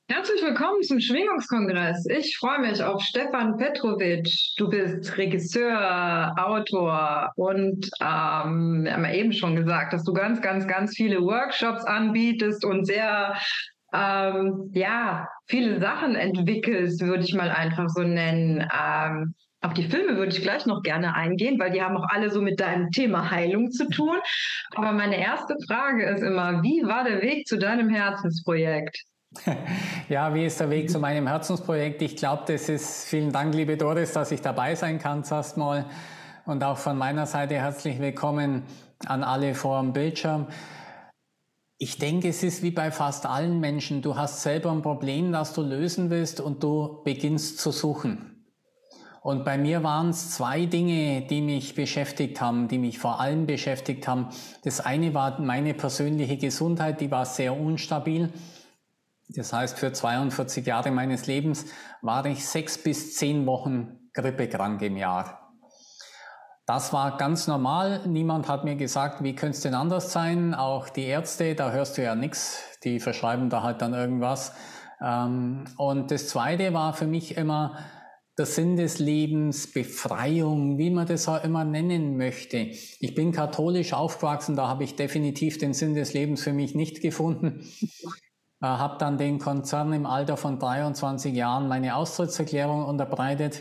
Herzlich willkommen zum Schwingungskongress. Ich freue mich auf Stefan Petrovic. Du bist Regisseur, Autor und wir haben ja eben schon gesagt, dass du ganz viele Workshops anbietest und sehr viele Sachen entwickelst, würde ich mal einfach so nennen. Auf die Filme würde ich gleich noch gerne eingehen, weil die haben auch alle so mit deinem Thema Heilung zu tun. Aber meine erste Frage ist immer, wie war der Weg zu deinem Herzensprojekt? Ja, wie ist der Weg zu meinem Herzensprojekt? Ich glaube, vielen Dank, liebe Doris, dass ich dabei sein kann zuerst mal. Und auch von meiner Seite herzlich willkommen an alle vor dem Bildschirm. Ich denke, es ist wie bei fast allen Menschen. Du hast selber ein Problem, das du lösen willst und du beginnst zu suchen. Und bei mir waren es zwei Dinge, die mich beschäftigt haben, die mich vor allem beschäftigt haben. Das eine war meine persönliche Gesundheit, die war sehr unstabil. Das heißt, für 42 Jahre meines Lebens war ich 6 bis 10 Wochen grippekrank im Jahr. Das war ganz normal. Niemand hat mir gesagt, wie könnte es denn anders sein? Auch die Ärzte, da hörst du ja nichts. Die verschreiben da halt dann irgendwas. Und das Zweite war für mich immer der Sinn des Lebens, Befreiung, wie man das auch immer nennen möchte. Ich bin katholisch aufgewachsen, da habe ich definitiv den Sinn des Lebens für mich nicht gefunden. Habe dann den Konzern im Alter von 23 Jahren meine Austrittserklärung unterbreitet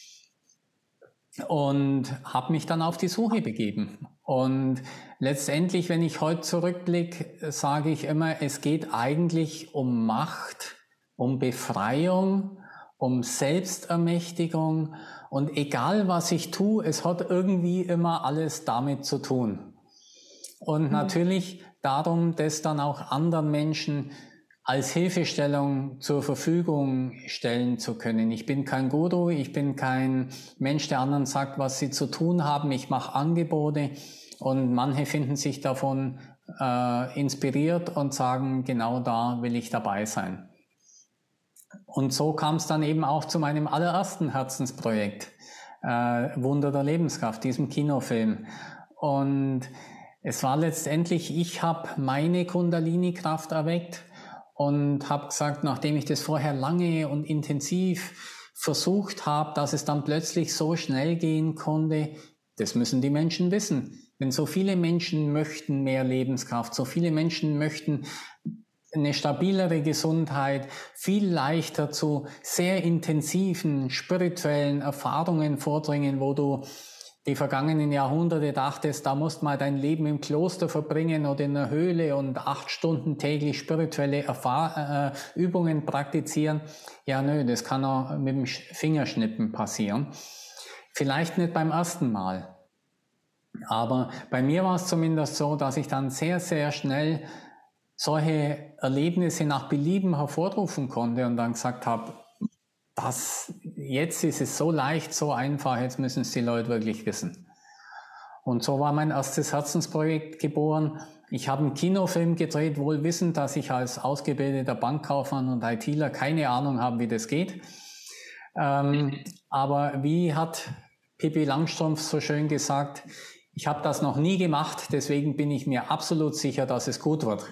und habe mich dann auf die Suche begeben. Und letztendlich, wenn ich heute zurückblicke, sage ich immer, es geht eigentlich um Macht, um Befreiung, um Selbstermächtigung. Und egal was ich tue, es hat irgendwie immer alles damit zu tun. Und natürlich darum, das dann auch anderen Menschen als Hilfestellung zur Verfügung stellen zu können. Ich bin kein Guru, ich bin kein Mensch, der anderen sagt, was sie zu tun haben. Ich mache Angebote und manche finden sich davon inspiriert und sagen, genau da will ich dabei sein. Und so kam es dann eben auch zu meinem allerersten Herzensprojekt, Wunder der Lebenskraft, diesem Kinofilm. Und es war letztendlich, ich habe meine Kundalini-Kraft erweckt und habe gesagt, nachdem ich das vorher lange und intensiv versucht habe, dass es dann plötzlich so schnell gehen konnte, das müssen die Menschen wissen. Denn so viele Menschen möchten mehr Lebenskraft, so viele Menschen möchten eine stabilere Gesundheit, viel leichter zu sehr intensiven spirituellen Erfahrungen vordringen, wo du die vergangenen Jahrhunderte dachtest, da musst mal dein Leben im Kloster verbringen oder in einer Höhle und 8 Stunden täglich spirituelle Übungen praktizieren. Ja, nö, das kann auch mit dem Fingerschnippen passieren. Vielleicht nicht beim ersten Mal. Aber bei mir war es zumindest so, dass ich dann sehr, sehr schnell solche Erlebnisse nach Belieben hervorrufen konnte und dann gesagt habe, jetzt ist es so leicht, so einfach, jetzt müssen es die Leute wirklich wissen. Und so war mein erstes Herzensprojekt geboren. Ich habe einen Kinofilm gedreht, wohl wissend, dass ich als ausgebildeter Bankkaufmann und ITler keine Ahnung habe, wie das geht. Aber wie hat Pippi Langstrumpf so schön gesagt, ich habe das noch nie gemacht, deswegen bin ich mir absolut sicher, dass es gut wird.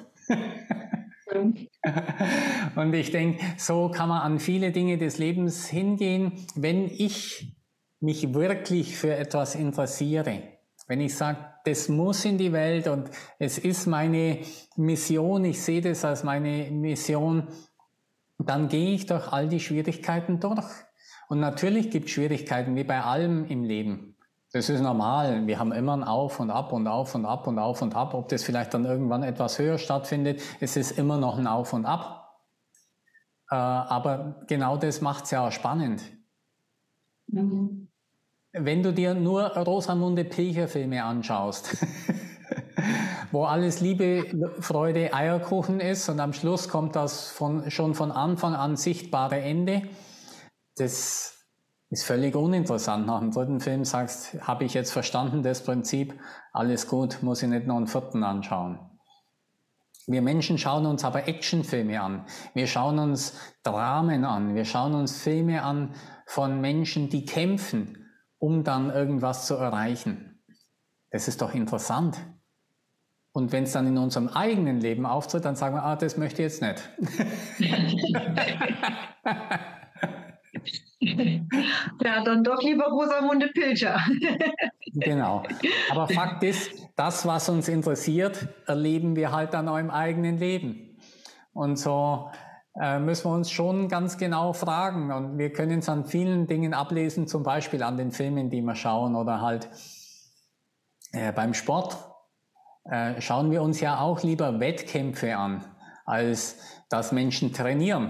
Und ich denke, so kann man an viele Dinge des Lebens hingehen, wenn ich mich wirklich für etwas interessiere. Wenn ich sage, das muss in die Welt und es ist meine Mission, ich sehe das als meine Mission, dann gehe ich durch all die Schwierigkeiten durch. Und natürlich gibt es Schwierigkeiten, wie bei allem im Leben. Das ist normal. Wir haben immer ein Auf und Ab und Auf und Ab und Auf und Ab. Ob das vielleicht dann irgendwann etwas höher stattfindet, es ist immer noch ein Auf und Ab. Aber genau das macht es ja auch spannend. Mhm. Wenn du dir nur Rosamunde Pilcher-Filme anschaust, wo alles Liebe, Freude, Eierkuchen ist und am Schluss kommt das schon von Anfang an sichtbare Ende, das ist völlig uninteressant. Nach dem dritten Film sagst, habe ich jetzt verstanden, das Prinzip, alles gut, muss ich nicht noch einen vierten anschauen. Wir Menschen schauen uns aber Actionfilme an. Wir schauen uns Dramen an. Wir schauen uns Filme an von Menschen, die kämpfen, um dann irgendwas zu erreichen. Das ist doch interessant. Und wenn es dann in unserem eigenen Leben auftritt, dann sagen wir, das möchte ich jetzt nicht. Ja, dann doch lieber Rosamunde Pilcher. Genau. Aber Fakt ist, das, was uns interessiert, erleben wir halt dann auch im eigenen Leben. Und so müssen wir uns schon ganz genau fragen. Und wir können es an vielen Dingen ablesen, zum Beispiel an den Filmen, die wir schauen, oder halt beim Sport. Schauen wir uns ja auch lieber Wettkämpfe an, als dass Menschen trainieren.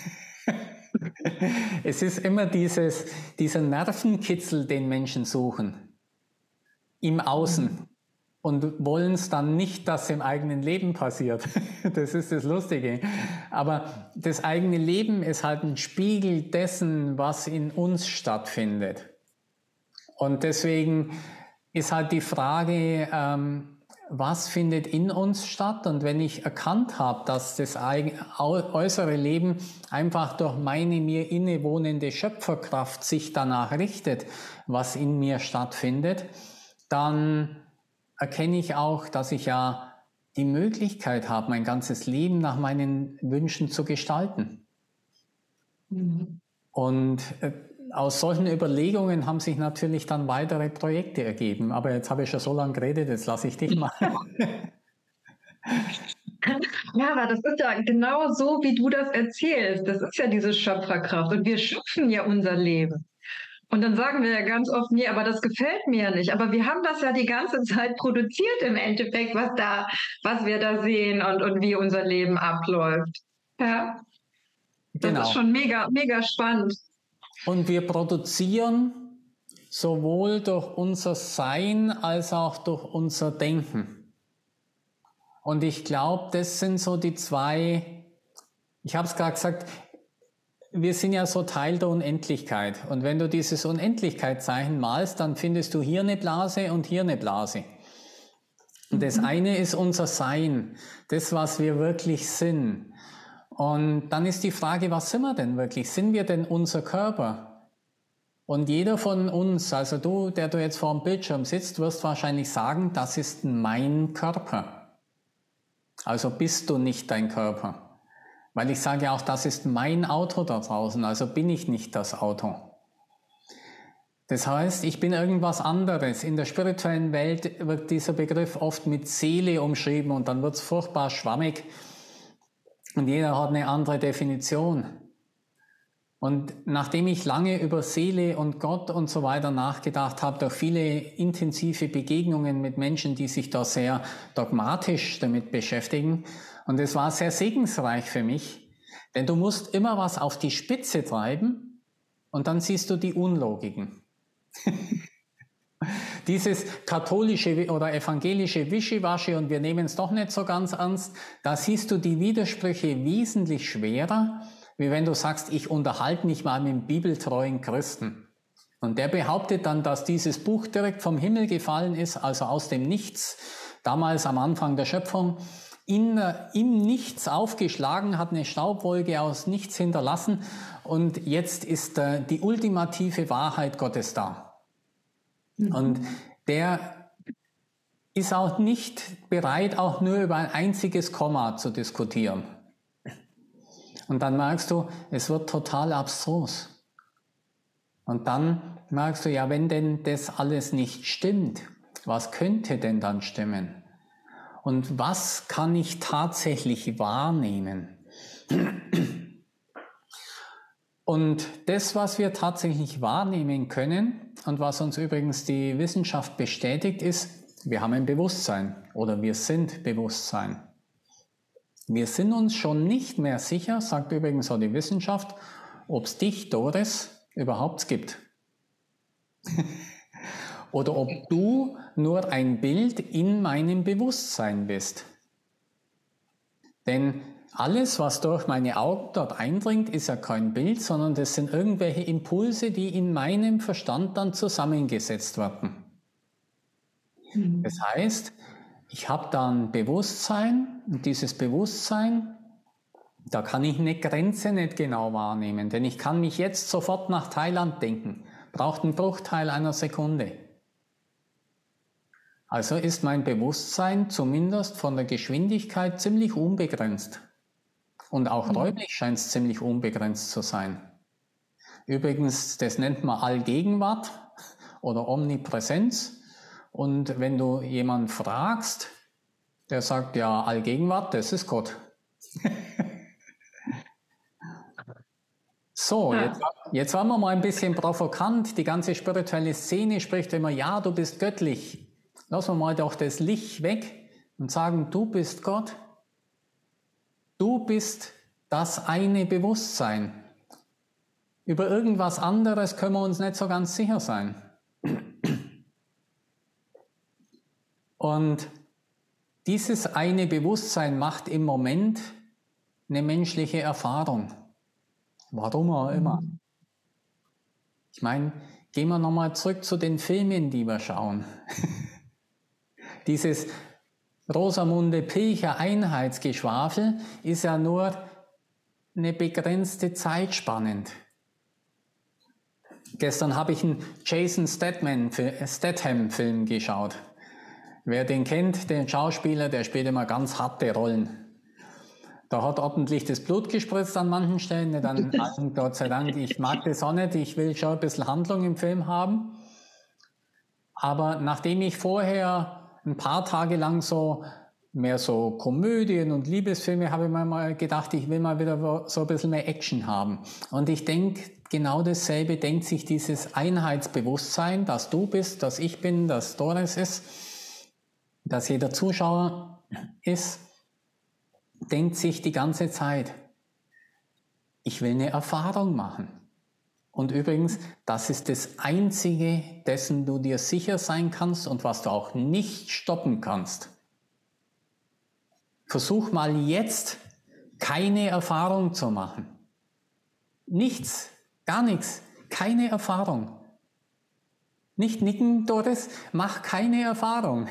Es ist immer dieser Nervenkitzel, den Menschen suchen, im Außen, und wollen es dann nicht, dass im eigenen Leben passiert. Das ist das Lustige. Aber das eigene Leben ist halt ein Spiegel dessen, was in uns stattfindet. Und deswegen ist halt die Frage, was findet in uns statt? Und wenn ich erkannt habe, dass das äußere Leben einfach durch meine mir innewohnende Schöpferkraft sich danach richtet, was in mir stattfindet, dann erkenne ich auch, dass ich ja die Möglichkeit habe, mein ganzes Leben nach meinen Wünschen zu gestalten. Mhm. Und aus solchen Überlegungen haben sich natürlich dann weitere Projekte ergeben. Aber jetzt habe ich schon so lange geredet, jetzt lasse ich dich mal. Ja, aber das ist ja genau so, wie du das erzählst. Das ist ja diese Schöpferkraft. Und wir schöpfen ja unser Leben. Und dann sagen wir ja ganz oft, nee, aber das gefällt mir ja nicht. Aber wir haben das ja die ganze Zeit produziert im Endeffekt, was wir da sehen und wie unser Leben abläuft. Ja. Das ist schon mega, mega spannend. Und wir produzieren sowohl durch unser Sein als auch durch unser Denken. Und ich glaube, das sind so die zwei, ich habe es gerade gesagt, wir sind ja so Teil der Unendlichkeit. Und wenn du dieses Unendlichkeitszeichen malst, dann findest du hier eine Blase und hier eine Blase. Und das eine ist unser Sein, das, was wir wirklich sind. Und dann ist die Frage, was sind wir denn wirklich? Sind wir denn unser Körper? Und jeder von uns, also du, der du jetzt vor dem Bildschirm sitzt, wirst wahrscheinlich sagen, das ist mein Körper. Also bist du nicht dein Körper. Weil ich sage auch, das ist mein Auto da draußen, also bin ich nicht das Auto. Das heißt, ich bin irgendwas anderes. In der spirituellen Welt wird dieser Begriff oft mit Seele umschrieben und dann wird es furchtbar schwammig. Und jeder hat eine andere Definition. Und nachdem ich lange über Seele und Gott und so weiter nachgedacht habe, durch viele intensive Begegnungen mit Menschen, die sich da sehr dogmatisch damit beschäftigen, und es war sehr segensreich für mich, denn du musst immer was auf die Spitze treiben und dann siehst du die Unlogiken. Dieses katholische oder evangelische Wischiwaschi und wir nehmen es doch nicht so ganz ernst, da siehst du die Widersprüche wesentlich schwerer, wie wenn du sagst, ich unterhalte mich mal mit einem bibeltreuen Christen. Und der behauptet dann, dass dieses Buch direkt vom Himmel gefallen ist, also aus dem Nichts, damals am Anfang der Schöpfung, im Nichts aufgeschlagen, hat eine Staubwolke aus Nichts hinterlassen und jetzt ist die ultimative Wahrheit Gottes da. Und der ist auch nicht bereit, auch nur über ein einziges Komma zu diskutieren. Und dann merkst du, es wird total abstrus. Und dann merkst du, ja, wenn denn das alles nicht stimmt, was könnte denn dann stimmen? Und was kann ich tatsächlich wahrnehmen? Und das, was wir tatsächlich wahrnehmen können und was uns übrigens die Wissenschaft bestätigt, ist, wir haben ein Bewusstsein oder wir sind Bewusstsein. Wir sind uns schon nicht mehr sicher, sagt übrigens auch die Wissenschaft, ob es dich, Doris, überhaupt gibt. Oder ob du nur ein Bild in meinem Bewusstsein bist. Denn alles, was durch meine Augen dort eindringt, ist ja kein Bild, sondern das sind irgendwelche Impulse, die in meinem Verstand dann zusammengesetzt werden. Das heißt, ich habe da ein Bewusstsein und dieses Bewusstsein, da kann ich eine Grenze nicht genau wahrnehmen, denn ich kann mich jetzt sofort nach Thailand denken, braucht einen Bruchteil einer Sekunde. Also ist mein Bewusstsein zumindest von der Geschwindigkeit ziemlich unbegrenzt. Und auch räumlich scheint es ziemlich unbegrenzt zu sein. Übrigens, das nennt man Allgegenwart oder Omnipräsenz. Und wenn du jemanden fragst, der sagt, ja, Allgegenwart, das ist Gott. So, jetzt waren wir mal ein bisschen provokant. Die ganze spirituelle Szene spricht immer, ja, du bist göttlich. Lassen wir mal doch das Licht weg und sagen, du bist Gott. Du bist das eine Bewusstsein. Über irgendwas anderes können wir uns nicht so ganz sicher sein. Und dieses eine Bewusstsein macht im Moment eine menschliche Erfahrung. Warum auch immer. Ich meine, gehen wir nochmal zurück zu den Filmen, die wir schauen. Dieses Rosamunde Pilcher Einheitsgeschwafel ist ja nur eine begrenzte Zeit spannend. Gestern habe ich einen Jason Statham-Film geschaut. Wer den kennt, den Schauspieler, der spielt immer ganz harte Rollen. Da hat ordentlich das Blut gespritzt an manchen Stellen, nicht an allen, Gott sei Dank. Ich mag das auch nicht, ich will schon ein bisschen Handlung im Film haben. Aber nachdem ich vorher ein paar Tage lang mehr so Komödien und Liebesfilme, habe ich mir mal gedacht, ich will mal wieder so ein bisschen mehr Action haben. Und ich denke, genau dasselbe denkt sich dieses Einheitsbewusstsein, dass du bist, dass ich bin, dass Doris ist, dass jeder Zuschauer ist, denkt sich die ganze Zeit, ich will eine Erfahrung machen. Und übrigens, das ist das Einzige, dessen du dir sicher sein kannst und was du auch nicht stoppen kannst. Versuch mal jetzt, keine Erfahrung zu machen. Nichts, gar nichts, keine Erfahrung. Nicht nicken, Doris, mach keine Erfahrung.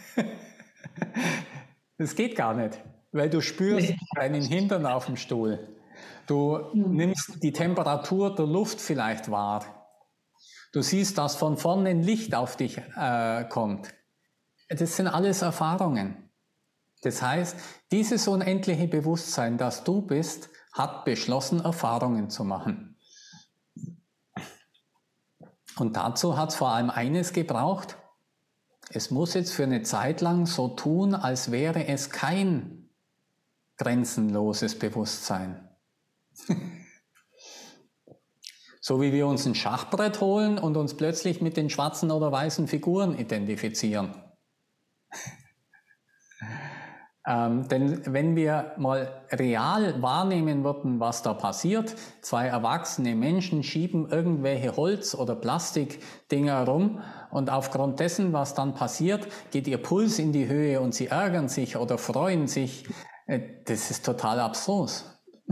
Das geht gar nicht, weil du spürst deinen Hintern auf dem Stuhl. Du nimmst die Temperatur der Luft vielleicht wahr. Du siehst, dass von vorne ein Licht auf dich kommt. Das sind alles Erfahrungen. Das heißt, dieses unendliche Bewusstsein, das du bist, hat beschlossen, Erfahrungen zu machen. Und dazu hat es vor allem eines gebraucht. Es muss jetzt für eine Zeit lang so tun, als wäre es kein grenzenloses Bewusstsein. So wie wir uns ein Schachbrett holen und uns plötzlich mit den schwarzen oder weißen Figuren identifizieren. Denn wenn wir mal real wahrnehmen würden, was da passiert, zwei erwachsene Menschen schieben irgendwelche Holz- oder Plastikdinger rum und aufgrund dessen, was dann passiert, geht ihr Puls in die Höhe und sie ärgern sich oder freuen sich. Das ist total abstrus.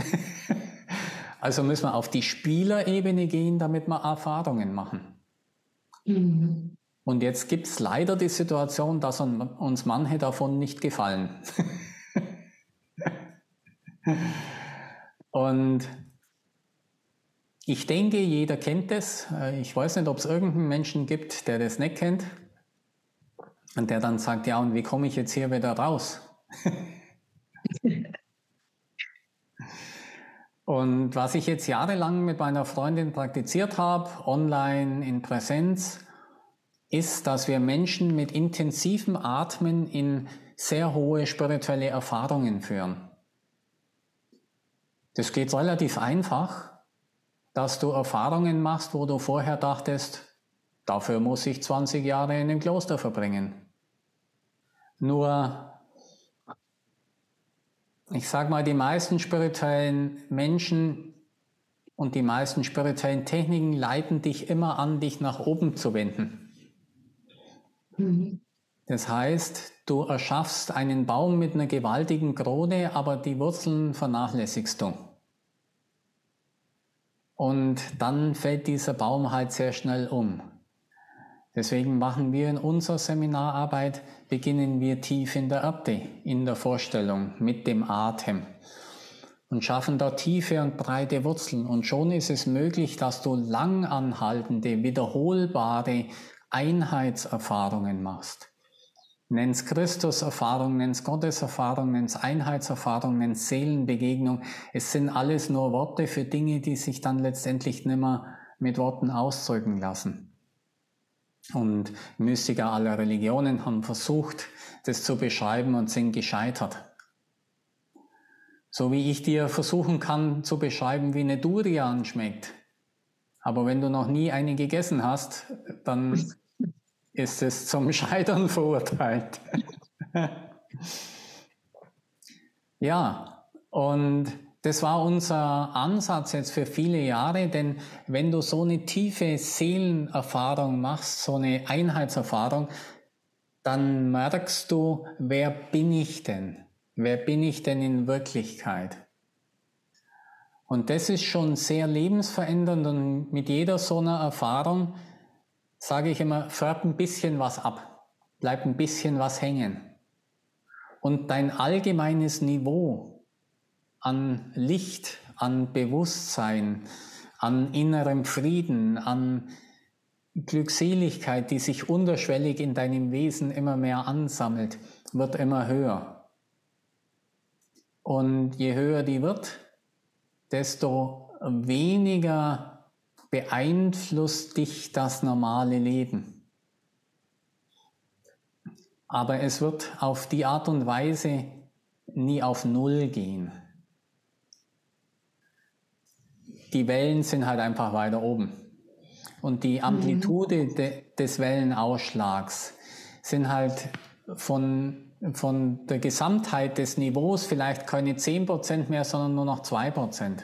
Also müssen wir auf die Spielerebene gehen, damit wir Erfahrungen machen. Mhm. Und jetzt gibt es leider die Situation, dass uns manche davon nicht gefallen. Und ich denke, jeder kennt es. Ich weiß nicht, ob es irgendeinen Menschen gibt, der das nicht kennt. Und der dann sagt, ja, und wie komme ich jetzt hier wieder raus? Und was ich jetzt jahrelang mit meiner Freundin praktiziert habe, online, in Präsenz, ist, dass wir Menschen mit intensivem Atmen in sehr hohe spirituelle Erfahrungen führen. Das geht relativ einfach, dass du Erfahrungen machst, wo du vorher dachtest, dafür muss ich 20 Jahre in einem Kloster verbringen. Nur, ich sage mal, die meisten spirituellen Menschen und die meisten spirituellen Techniken leiten dich immer an, dich nach oben zu wenden. Das heißt, du erschaffst einen Baum mit einer gewaltigen Krone, aber die Wurzeln vernachlässigst du. Und dann fällt dieser Baum halt sehr schnell um. Deswegen machen wir in unserer Seminararbeit, beginnen wir tief in der Erde, in der Vorstellung, mit dem Atem und schaffen da tiefe und breite Wurzeln. Und schon ist es möglich, dass du langanhaltende, wiederholbare Einheitserfahrungen machst. Nenn's Christuserfahrung, nenn's Gotteserfahrung, nenn's Einheitserfahrung, nenn's Seelenbegegnung. Es sind alles nur Worte für Dinge, die sich dann letztendlich nimmer mit Worten ausdrücken lassen. Und Mystiker aller Religionen haben versucht, das zu beschreiben und sind gescheitert. So wie ich dir versuchen kann zu beschreiben, wie eine Durian schmeckt. Aber wenn du noch nie eine gegessen hast, dann ist es zum Scheitern verurteilt. Ja, und das war unser Ansatz jetzt für viele Jahre, denn wenn du so eine tiefe Seelenerfahrung machst, so eine Einheitserfahrung, dann merkst du, wer bin ich denn? Wer bin ich denn in Wirklichkeit? Und das ist schon sehr lebensverändernd und mit jeder so einer Erfahrung, sage ich immer, färbt ein bisschen was ab, bleibt ein bisschen was hängen. Und dein allgemeines Niveau an Licht, an Bewusstsein, an innerem Frieden, an Glückseligkeit, die sich unterschwellig in deinem Wesen immer mehr ansammelt, wird immer höher. Und je höher die wird, desto weniger beeinflusst dich das normale Leben. Aber es wird auf die Art und Weise nie auf Null gehen. Die Wellen sind halt einfach weiter oben. Und die Amplitude des Wellenausschlags sind halt von der Gesamtheit des Niveaus vielleicht keine 10% mehr, sondern nur noch 2%.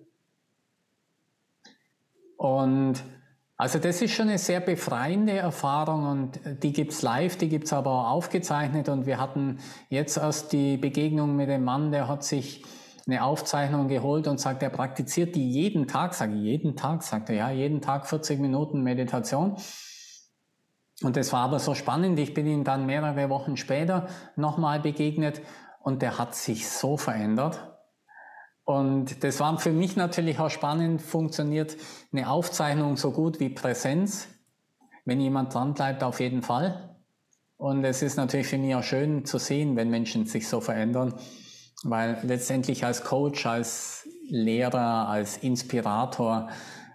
Und also das ist schon eine sehr befreiende Erfahrung und die gibt's live, die gibt's aber auch aufgezeichnet und wir hatten jetzt erst die Begegnung mit dem Mann, der hat sich eine Aufzeichnung geholt und sagt, er praktiziert die jeden Tag, sage ich jeden Tag, sagt er, ja, jeden Tag 40 Minuten Meditation. Und das war aber so spannend, ich bin ihm dann mehrere Wochen später nochmal begegnet und der hat sich so verändert. Und das war für mich natürlich auch spannend, funktioniert eine Aufzeichnung so gut wie Präsenz. Wenn jemand dran bleibt, auf jeden Fall. Und es ist natürlich für mich auch schön zu sehen, wenn Menschen sich so verändern, weil letztendlich als Coach, als Lehrer, als Inspirator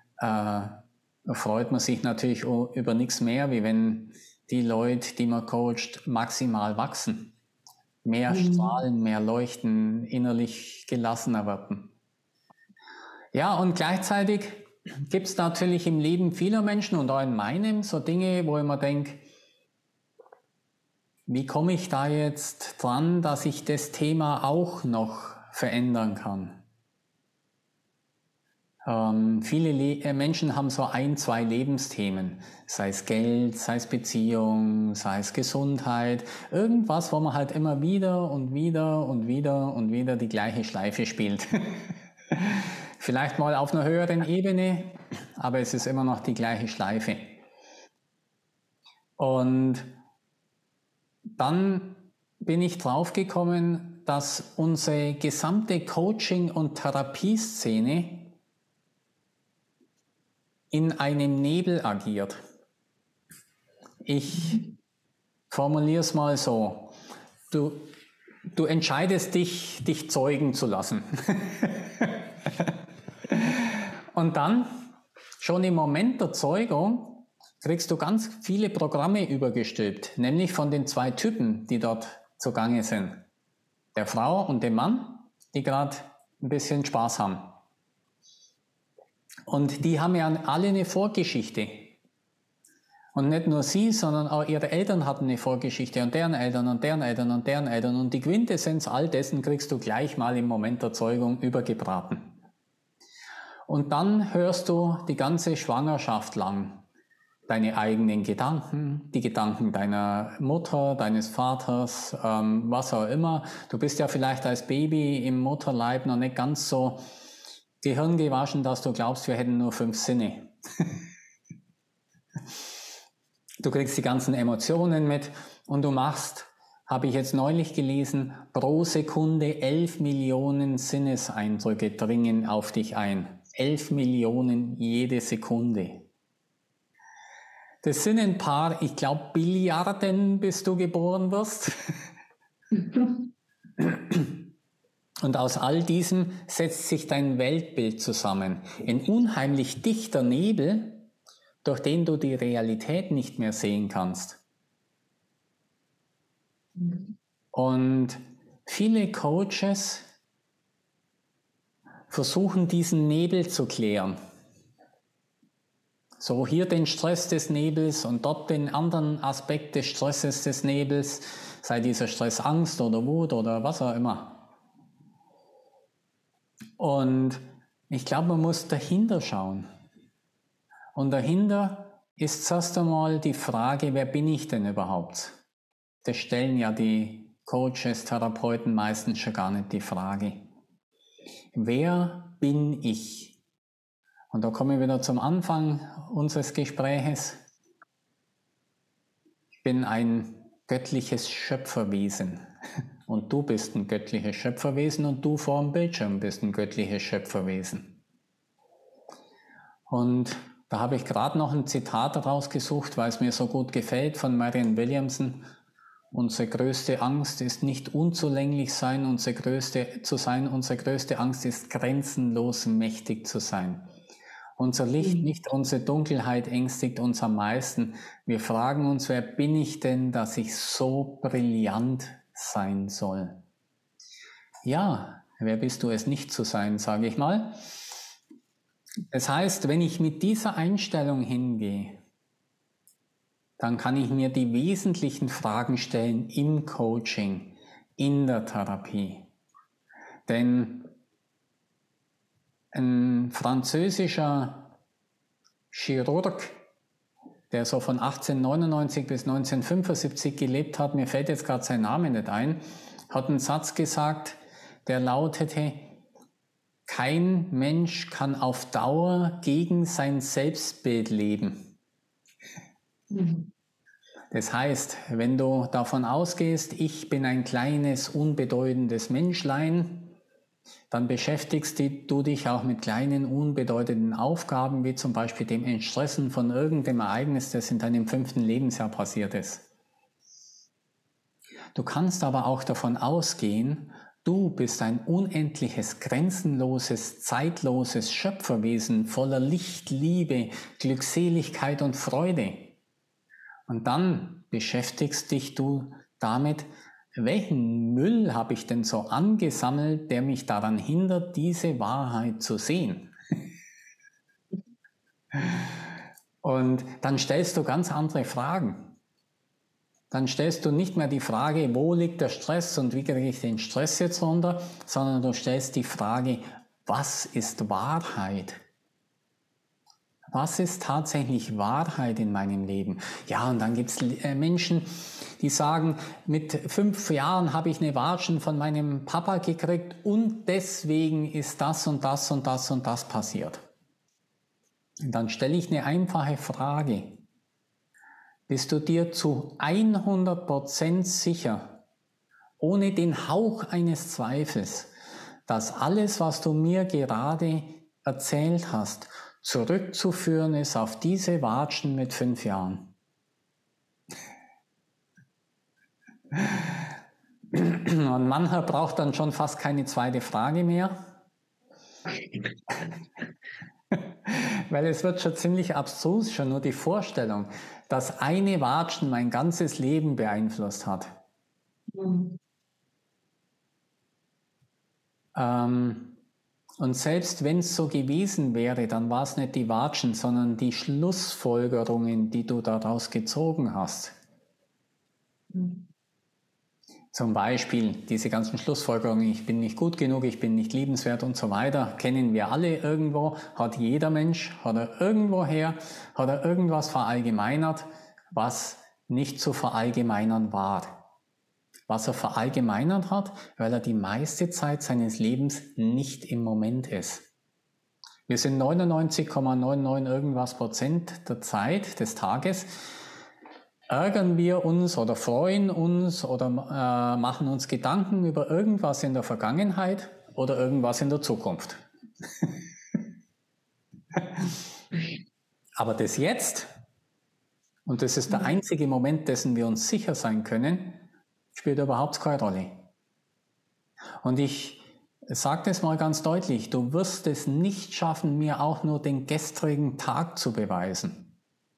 freut man sich natürlich über nichts mehr, wie wenn die Leute, die man coacht, maximal wachsen. Mehr strahlen, mehr leuchten, innerlich gelassener werden. Ja, und gleichzeitig gibt es natürlich im Leben vieler Menschen und auch in meinem so Dinge, wo ich mir denke, wie komme ich da jetzt dran, dass ich das Thema auch noch verändern kann? Viele Menschen haben so 1, 2 Lebensthemen, sei es Geld, sei es Beziehung, sei es Gesundheit, irgendwas, wo man halt immer wieder und wieder und wieder und wieder die gleiche Schleife spielt. Vielleicht mal auf einer höheren Ebene, aber es ist immer noch die gleiche Schleife. Und dann bin ich draufgekommen, dass unsere gesamte Coaching- und Therapieszene in einem Nebel agiert. Ich formuliere es mal so. Du entscheidest dich zeugen zu lassen. Und dann, schon im Moment der Zeugung, kriegst du ganz viele Programme übergestülpt, nämlich von den 2 Typen, die dort zugange sind. Der Frau und dem Mann, die gerade ein bisschen Spaß haben. Und die haben ja alle eine Vorgeschichte. Und nicht nur sie, sondern auch ihre Eltern hatten eine Vorgeschichte und deren Eltern und deren Eltern und deren Eltern. Und die Quintessenz all dessen kriegst du gleich mal im Moment der Zeugung übergebraten. Und dann hörst du die ganze Schwangerschaft lang deine eigenen Gedanken, die Gedanken deiner Mutter, deines Vaters, was auch immer. Du bist ja vielleicht als Baby im Mutterleib noch nicht ganz so gehirngewaschen, dass du glaubst, wir hätten nur 5 Sinne. Du kriegst die ganzen Emotionen mit und du machst, habe ich jetzt neulich gelesen, pro Sekunde 11 Millionen Sinneseindrücke dringen auf dich ein. 11 Millionen jede Sekunde. Das sind ein paar, ich glaube, Billiarden, bis du geboren wirst. Und aus all diesem setzt sich dein Weltbild zusammen. Ein unheimlich dichter Nebel, durch den du die Realität nicht mehr sehen kannst. Und viele Coaches versuchen, diesen Nebel zu klären. So hier den Stress des Nebels und dort den anderen Aspekt des Stresses des Nebels, sei dieser Stress Angst oder Wut oder was auch immer. Und ich glaube, man muss dahinter schauen. Und dahinter ist zuerst einmal die Frage, wer bin ich denn überhaupt? Das stellen ja die Coaches, Therapeuten meistens schon gar nicht die Frage. Wer bin ich? Und da komme ich wieder zum Anfang unseres Gespräches. Ich bin ein göttliches Schöpferwesen. Und du bist ein göttliches Schöpferwesen und du vor dem Bildschirm bist ein göttliches Schöpferwesen. Und da habe ich gerade noch ein Zitat rausgesucht, weil es mir so gut gefällt, von Marianne Williamson. Unsere größte Angst ist nicht unzulänglich sein, unsere größte Angst ist grenzenlos mächtig zu sein. Unser Licht, nicht unsere Dunkelheit, ängstigt uns am meisten. Wir fragen uns, wer bin ich denn, dass ich so brillant sein soll? Ja, wer bist du es nicht zu sein, sage ich mal. Das heißt, wenn ich mit dieser Einstellung hingehe, dann kann ich mir die wesentlichen Fragen stellen im Coaching, in der Therapie. Denn ein französischer Chirurg, der so von 1899 bis 1975 gelebt hat, mir fällt jetzt gerade sein Name nicht ein, hat einen Satz gesagt, der lautete: Kein Mensch kann auf Dauer gegen sein Selbstbild leben. Das heißt, wenn du davon ausgehst, ich bin ein kleines, unbedeutendes Menschlein, dann beschäftigst du dich auch mit kleinen, unbedeutenden Aufgaben, wie zum Beispiel dem Entstressen von irgendeinem Ereignis, das in deinem 5. Lebensjahr passiert ist. Du kannst aber auch davon ausgehen, du bist ein unendliches, grenzenloses, zeitloses Schöpferwesen voller Licht, Liebe, Glückseligkeit und Freude. Und dann beschäftigst dich du damit, welchen Müll habe ich denn so angesammelt, der mich daran hindert, diese Wahrheit zu sehen? Und dann stellst du ganz andere Fragen. Dann stellst du nicht mehr die Frage, wo liegt der Stress und wie kriege ich den Stress jetzt runter, sondern du stellst die Frage, was ist Wahrheit? Was ist tatsächlich Wahrheit in meinem Leben? Ja, und dann gibt es Menschen, die sagen, mit 5 Jahren habe ich eine Watschen von meinem Papa gekriegt und deswegen ist das und das und das und das passiert. Und dann stelle ich eine einfache Frage. Bist du dir zu 100% sicher, ohne den Hauch eines Zweifels, dass alles, was du mir gerade erzählt hast, zurückzuführen ist auf diese Watschen mit 5 Jahren? Und mancher braucht dann schon fast keine zweite Frage mehr, weil es wird schon ziemlich abstrus, schon nur die Vorstellung, dass eine Watschen mein ganzes Leben beeinflusst hat. Und selbst wenn es so gewesen wäre, dann war es nicht die Watschen, sondern die Schlussfolgerungen, die du daraus gezogen hast. Zum Beispiel diese ganzen Schlussfolgerungen, ich bin nicht gut genug, ich bin nicht liebenswert und so weiter, kennen wir alle irgendwo, hat jeder Mensch, hat er irgendwoher, hat er irgendwas verallgemeinert, was nicht zu verallgemeinern war. Was er verallgemeinert hat, weil er die meiste Zeit seines Lebens nicht im Moment ist. Wir sind 99,99 irgendwas % der Zeit des Tages, ärgern wir uns oder freuen uns oder machen uns Gedanken über irgendwas in der Vergangenheit oder irgendwas in der Zukunft. Aber das Jetzt, und das ist der einzige Moment, dessen wir uns sicher sein können, spielt überhaupt keine Rolle. Und ich sage das mal ganz deutlich, du wirst es nicht schaffen, mir auch nur den gestrigen Tag zu beweisen.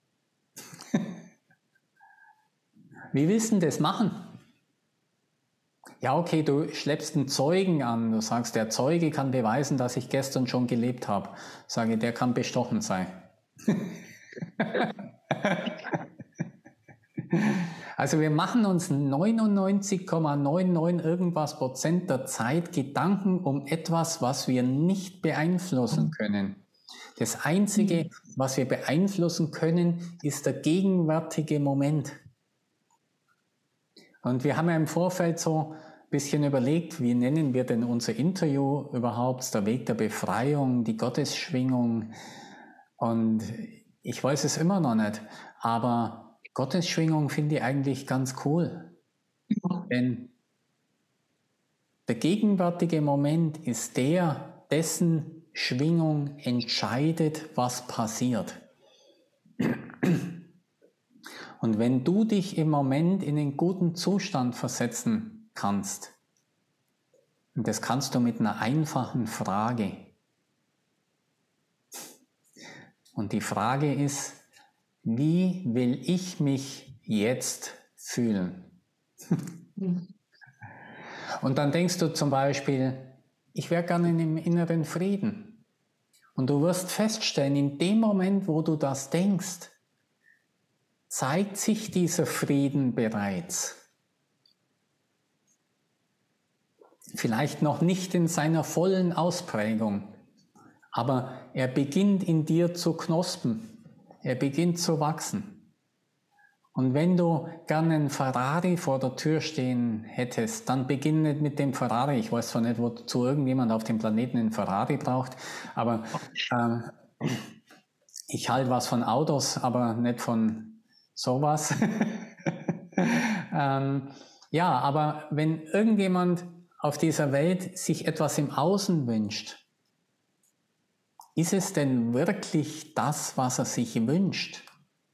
Wie willst du das machen? Ja, okay, du schleppst einen Zeugen an, du sagst, der Zeuge kann beweisen, dass ich gestern schon gelebt habe. Sage, der kann bestochen sein. Also wir machen uns 99,99 irgendwas Prozent der Zeit Gedanken um etwas, was wir nicht beeinflussen können. Das Einzige, was wir beeinflussen können, ist der gegenwärtige Moment. Und wir haben ja im Vorfeld so ein bisschen überlegt, wie nennen wir denn unser Interview überhaupt, der Weg der Befreiung, die Gottesschwingung. Und ich weiß es immer noch nicht, aber Gottesschwingung finde ich eigentlich ganz cool. Denn der gegenwärtige Moment ist der, dessen Schwingung entscheidet, was passiert. Und wenn du dich im Moment in einen guten Zustand versetzen kannst, und das kannst du mit einer einfachen Frage. Und die Frage ist, wie will ich mich jetzt fühlen? Und dann denkst du zum Beispiel, ich wäre gerne im inneren Frieden. Und du wirst feststellen, in dem Moment, wo du das denkst, zeigt sich dieser Frieden bereits. Vielleicht noch nicht in seiner vollen Ausprägung, aber er beginnt in dir zu knospen, er beginnt zu wachsen. Und wenn du gerne einen Ferrari vor der Tür stehen hättest, dann beginn nicht mit dem Ferrari. Ich weiß zwar nicht, wozu irgendjemand auf dem Planeten einen Ferrari braucht, aber ich halte was von Autos, aber nicht von sowas. Ja, aber wenn irgendjemand auf dieser Welt sich etwas im Außen wünscht, ist es denn wirklich das, was er sich wünscht?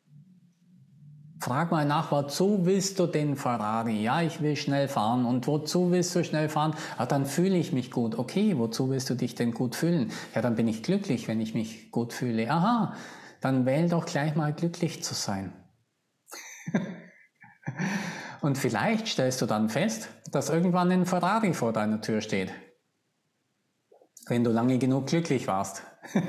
Frag mal nach, wozu willst du den Ferrari? Ja, ich will schnell fahren. Und wozu willst du schnell fahren? Ah, dann fühle ich mich gut. Okay, wozu willst du dich denn gut fühlen? Ja, dann bin ich glücklich, wenn ich mich gut fühle. Aha, dann wähl doch gleich mal glücklich zu sein. Und vielleicht stellst du dann fest, dass irgendwann ein Ferrari vor deiner Tür steht, wenn du lange genug glücklich warst.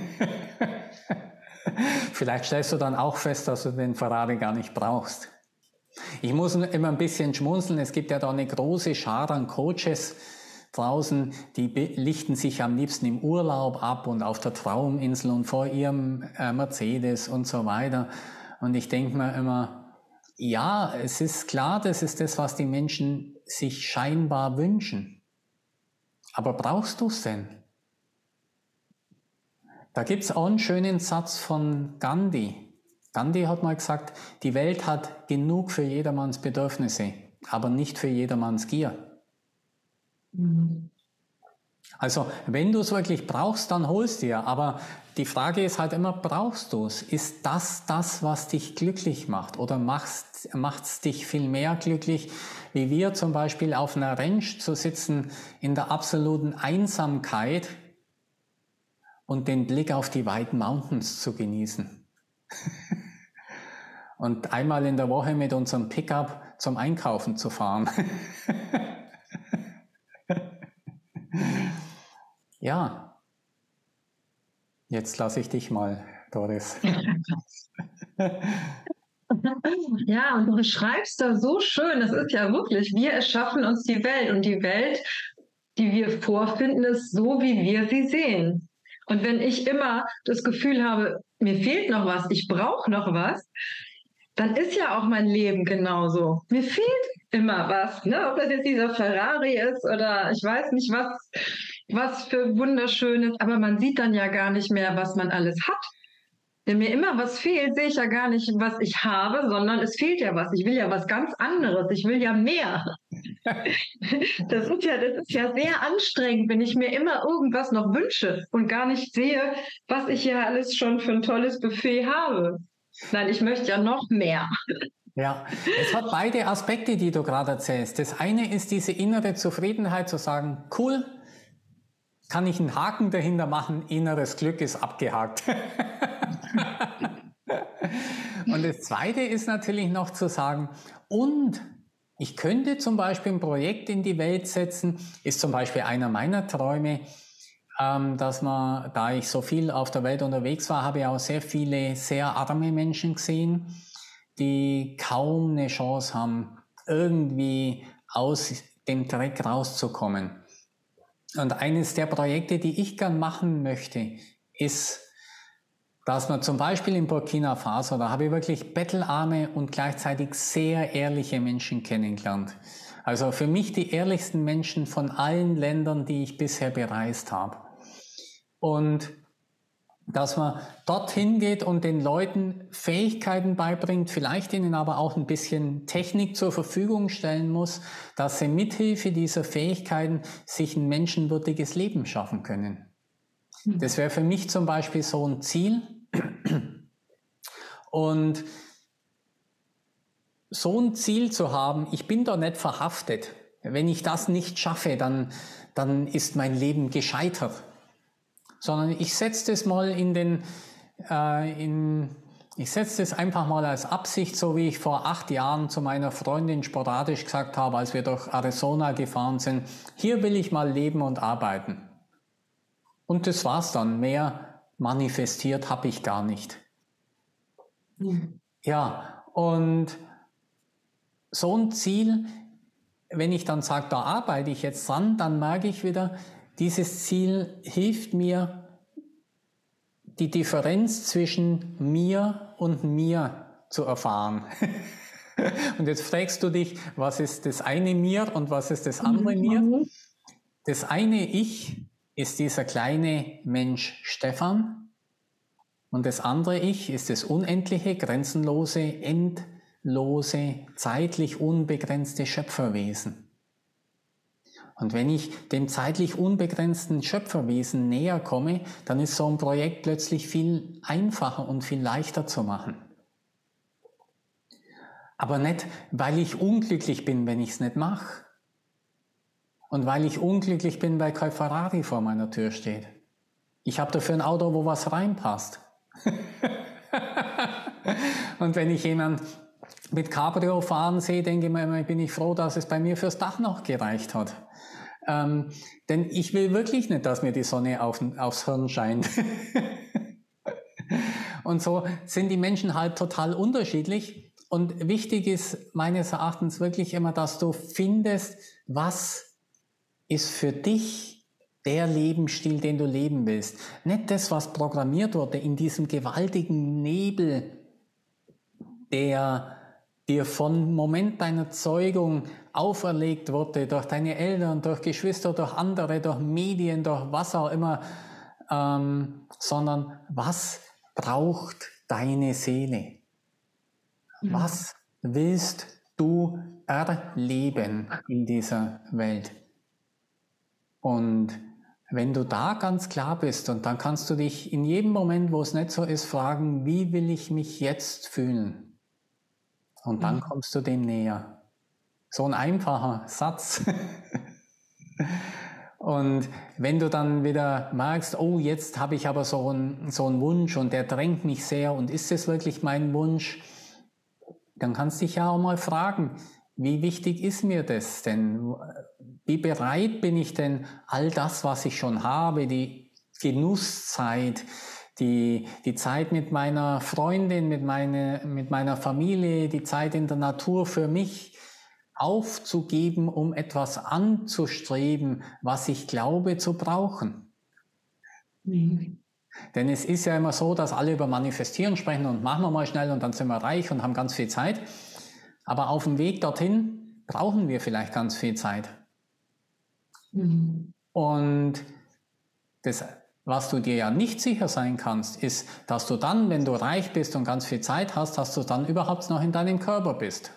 Vielleicht stellst du dann auch fest, dass du den Ferrari gar nicht brauchst. Ich muss immer ein bisschen schmunzeln, es gibt ja da eine große Schar an Coaches draußen, die lichten sich am liebsten im Urlaub ab und auf der Trauminsel und vor ihrem Mercedes und so weiter. Und ich denke mir immer, ja, es ist klar, das ist das, was die Menschen sich scheinbar wünschen. Aber brauchst du es denn? Da gibt es auch einen schönen Satz von Gandhi. Gandhi hat mal gesagt, die Welt hat genug für jedermanns Bedürfnisse, aber nicht für jedermanns Gier. Also, wenn du es wirklich brauchst, dann holst dir. Aber die Frage ist halt immer, brauchst du es? Ist das, was dich glücklich macht? Oder macht es dich viel mehr glücklich, wie wir zum Beispiel auf einer Ranch zu sitzen, in der absoluten Einsamkeit und den Blick auf die White Mountains zu genießen? Und einmal in der Woche mit unserem Pickup zum Einkaufen zu fahren. Ja, jetzt lasse ich dich mal, Doris. Ja, und du beschreibst das so schön. Das ist ja wirklich, wir erschaffen uns die Welt und die Welt, die wir vorfinden, ist so, wie wir sie sehen. Und wenn ich immer das Gefühl habe, mir fehlt noch was, ich brauche noch was, dann ist ja auch mein Leben genauso. Mir fehlt immer was, ne? Ob das jetzt dieser Ferrari ist oder ich weiß nicht was für Wunderschönes, aber man sieht dann ja gar nicht mehr, was man alles hat. Wenn mir immer was fehlt, sehe ich ja gar nicht, was ich habe, sondern es fehlt ja was. Ich will ja was ganz anderes. Ich will ja mehr. Das ist ja sehr anstrengend, wenn ich mir immer irgendwas noch wünsche und gar nicht sehe, was ich ja alles schon für ein tolles Buffet habe. Nein, ich möchte ja noch mehr. Ja, es hat beide Aspekte, die du gerade erzählst. Das eine ist diese innere Zufriedenheit zu sagen, cool, kann ich einen Haken dahinter machen, inneres Glück ist abgehakt. Und das zweite ist natürlich noch zu sagen, und ich könnte zum Beispiel ein Projekt in die Welt setzen, ist zum Beispiel einer meiner Träume, dass man, da ich so viel auf der Welt unterwegs war, habe ich auch sehr viele sehr arme Menschen gesehen, die kaum eine Chance haben, irgendwie aus dem Dreck rauszukommen. Und eines der Projekte, die ich gern machen möchte, ist, dass man zum Beispiel in Burkina Faso, da habe ich wirklich bettelarme und gleichzeitig sehr ehrliche Menschen kennengelernt. Also für mich die ehrlichsten Menschen von allen Ländern, die ich bisher bereist habe. Und dass man dorthin geht und den Leuten Fähigkeiten beibringt, vielleicht ihnen aber auch ein bisschen Technik zur Verfügung stellen muss, dass sie mithilfe dieser Fähigkeiten sich ein menschenwürdiges Leben schaffen können. Das wäre für mich zum Beispiel so ein Ziel. Und so ein Ziel zu haben, ich bin da nicht verhaftet. Wenn ich das nicht schaffe, dann ist mein Leben gescheitert. Sondern ich setze das mal ich setze das einfach mal als Absicht, so wie ich vor 8 Jahren zu meiner Freundin sporadisch gesagt habe, als wir durch Arizona gefahren sind, hier will ich mal leben und arbeiten. Und das war's dann. Mehr manifestiert habe ich gar nicht. Ja, und so ein Ziel, wenn ich dann sage, da arbeite ich jetzt dran, dann merke ich wieder, dieses Ziel hilft mir, die Differenz zwischen mir und mir zu erfahren. Und jetzt fragst du dich, was ist das eine mir und was ist das andere mir? Das eine Ich ist dieser kleine Mensch Stefan und das andere Ich ist das unendliche, grenzenlose, endlose, zeitlich unbegrenzte Schöpferwesen. Und wenn ich dem zeitlich unbegrenzten Schöpferwesen näher komme, dann ist so ein Projekt plötzlich viel einfacher und viel leichter zu machen. Aber nicht, weil ich unglücklich bin, wenn ich es nicht mache. Und weil ich unglücklich bin, weil kein Ferrari vor meiner Tür steht. Ich habe dafür ein Auto, wo was reinpasst. Und wenn ich jemanden mit Cabrio fahren sehe, denke ich mir immer, bin ich froh, dass es bei mir fürs Dach noch gereicht hat. Denn ich will wirklich nicht, dass mir die Sonne aufs Hirn scheint. Und so sind die Menschen halt total unterschiedlich. Und wichtig ist meines Erachtens wirklich immer, dass du findest, was ist für dich der Lebensstil, den du leben willst. Nicht das, was programmiert wurde in diesem gewaltigen Nebel, der dir vom Moment deiner Zeugung auferlegt wurde, durch deine Eltern, durch Geschwister, durch andere, durch Medien, durch was auch immer, sondern was braucht deine Seele? Was willst du erleben in dieser Welt? Und wenn du da ganz klar bist, und dann kannst du dich in jedem Moment, wo es nicht so ist, fragen, wie will ich mich jetzt fühlen? Und dann kommst du dem näher. So ein einfacher Satz. Und wenn du dann wieder merkst, oh, jetzt habe ich aber so einen Wunsch und der drängt mich sehr und ist es wirklich mein Wunsch, dann kannst du dich ja auch mal fragen, wie wichtig ist mir das denn? Wie bereit bin ich denn, all das, was ich schon habe, die Genusszeit, die Zeit mit meiner Freundin, mit meiner Familie, die Zeit in der Natur für mich aufzugeben, um etwas anzustreben, was ich glaube zu brauchen. Denn es ist ja immer so, dass alle über Manifestieren sprechen und machen wir mal schnell und dann sind wir reich und haben ganz viel Zeit. Aber auf dem Weg dorthin brauchen wir vielleicht ganz viel Zeit. Und das, was du dir ja nicht sicher sein kannst, ist, dass du dann, wenn du reich bist und ganz viel Zeit hast, dass du dann überhaupt noch in deinem Körper bist.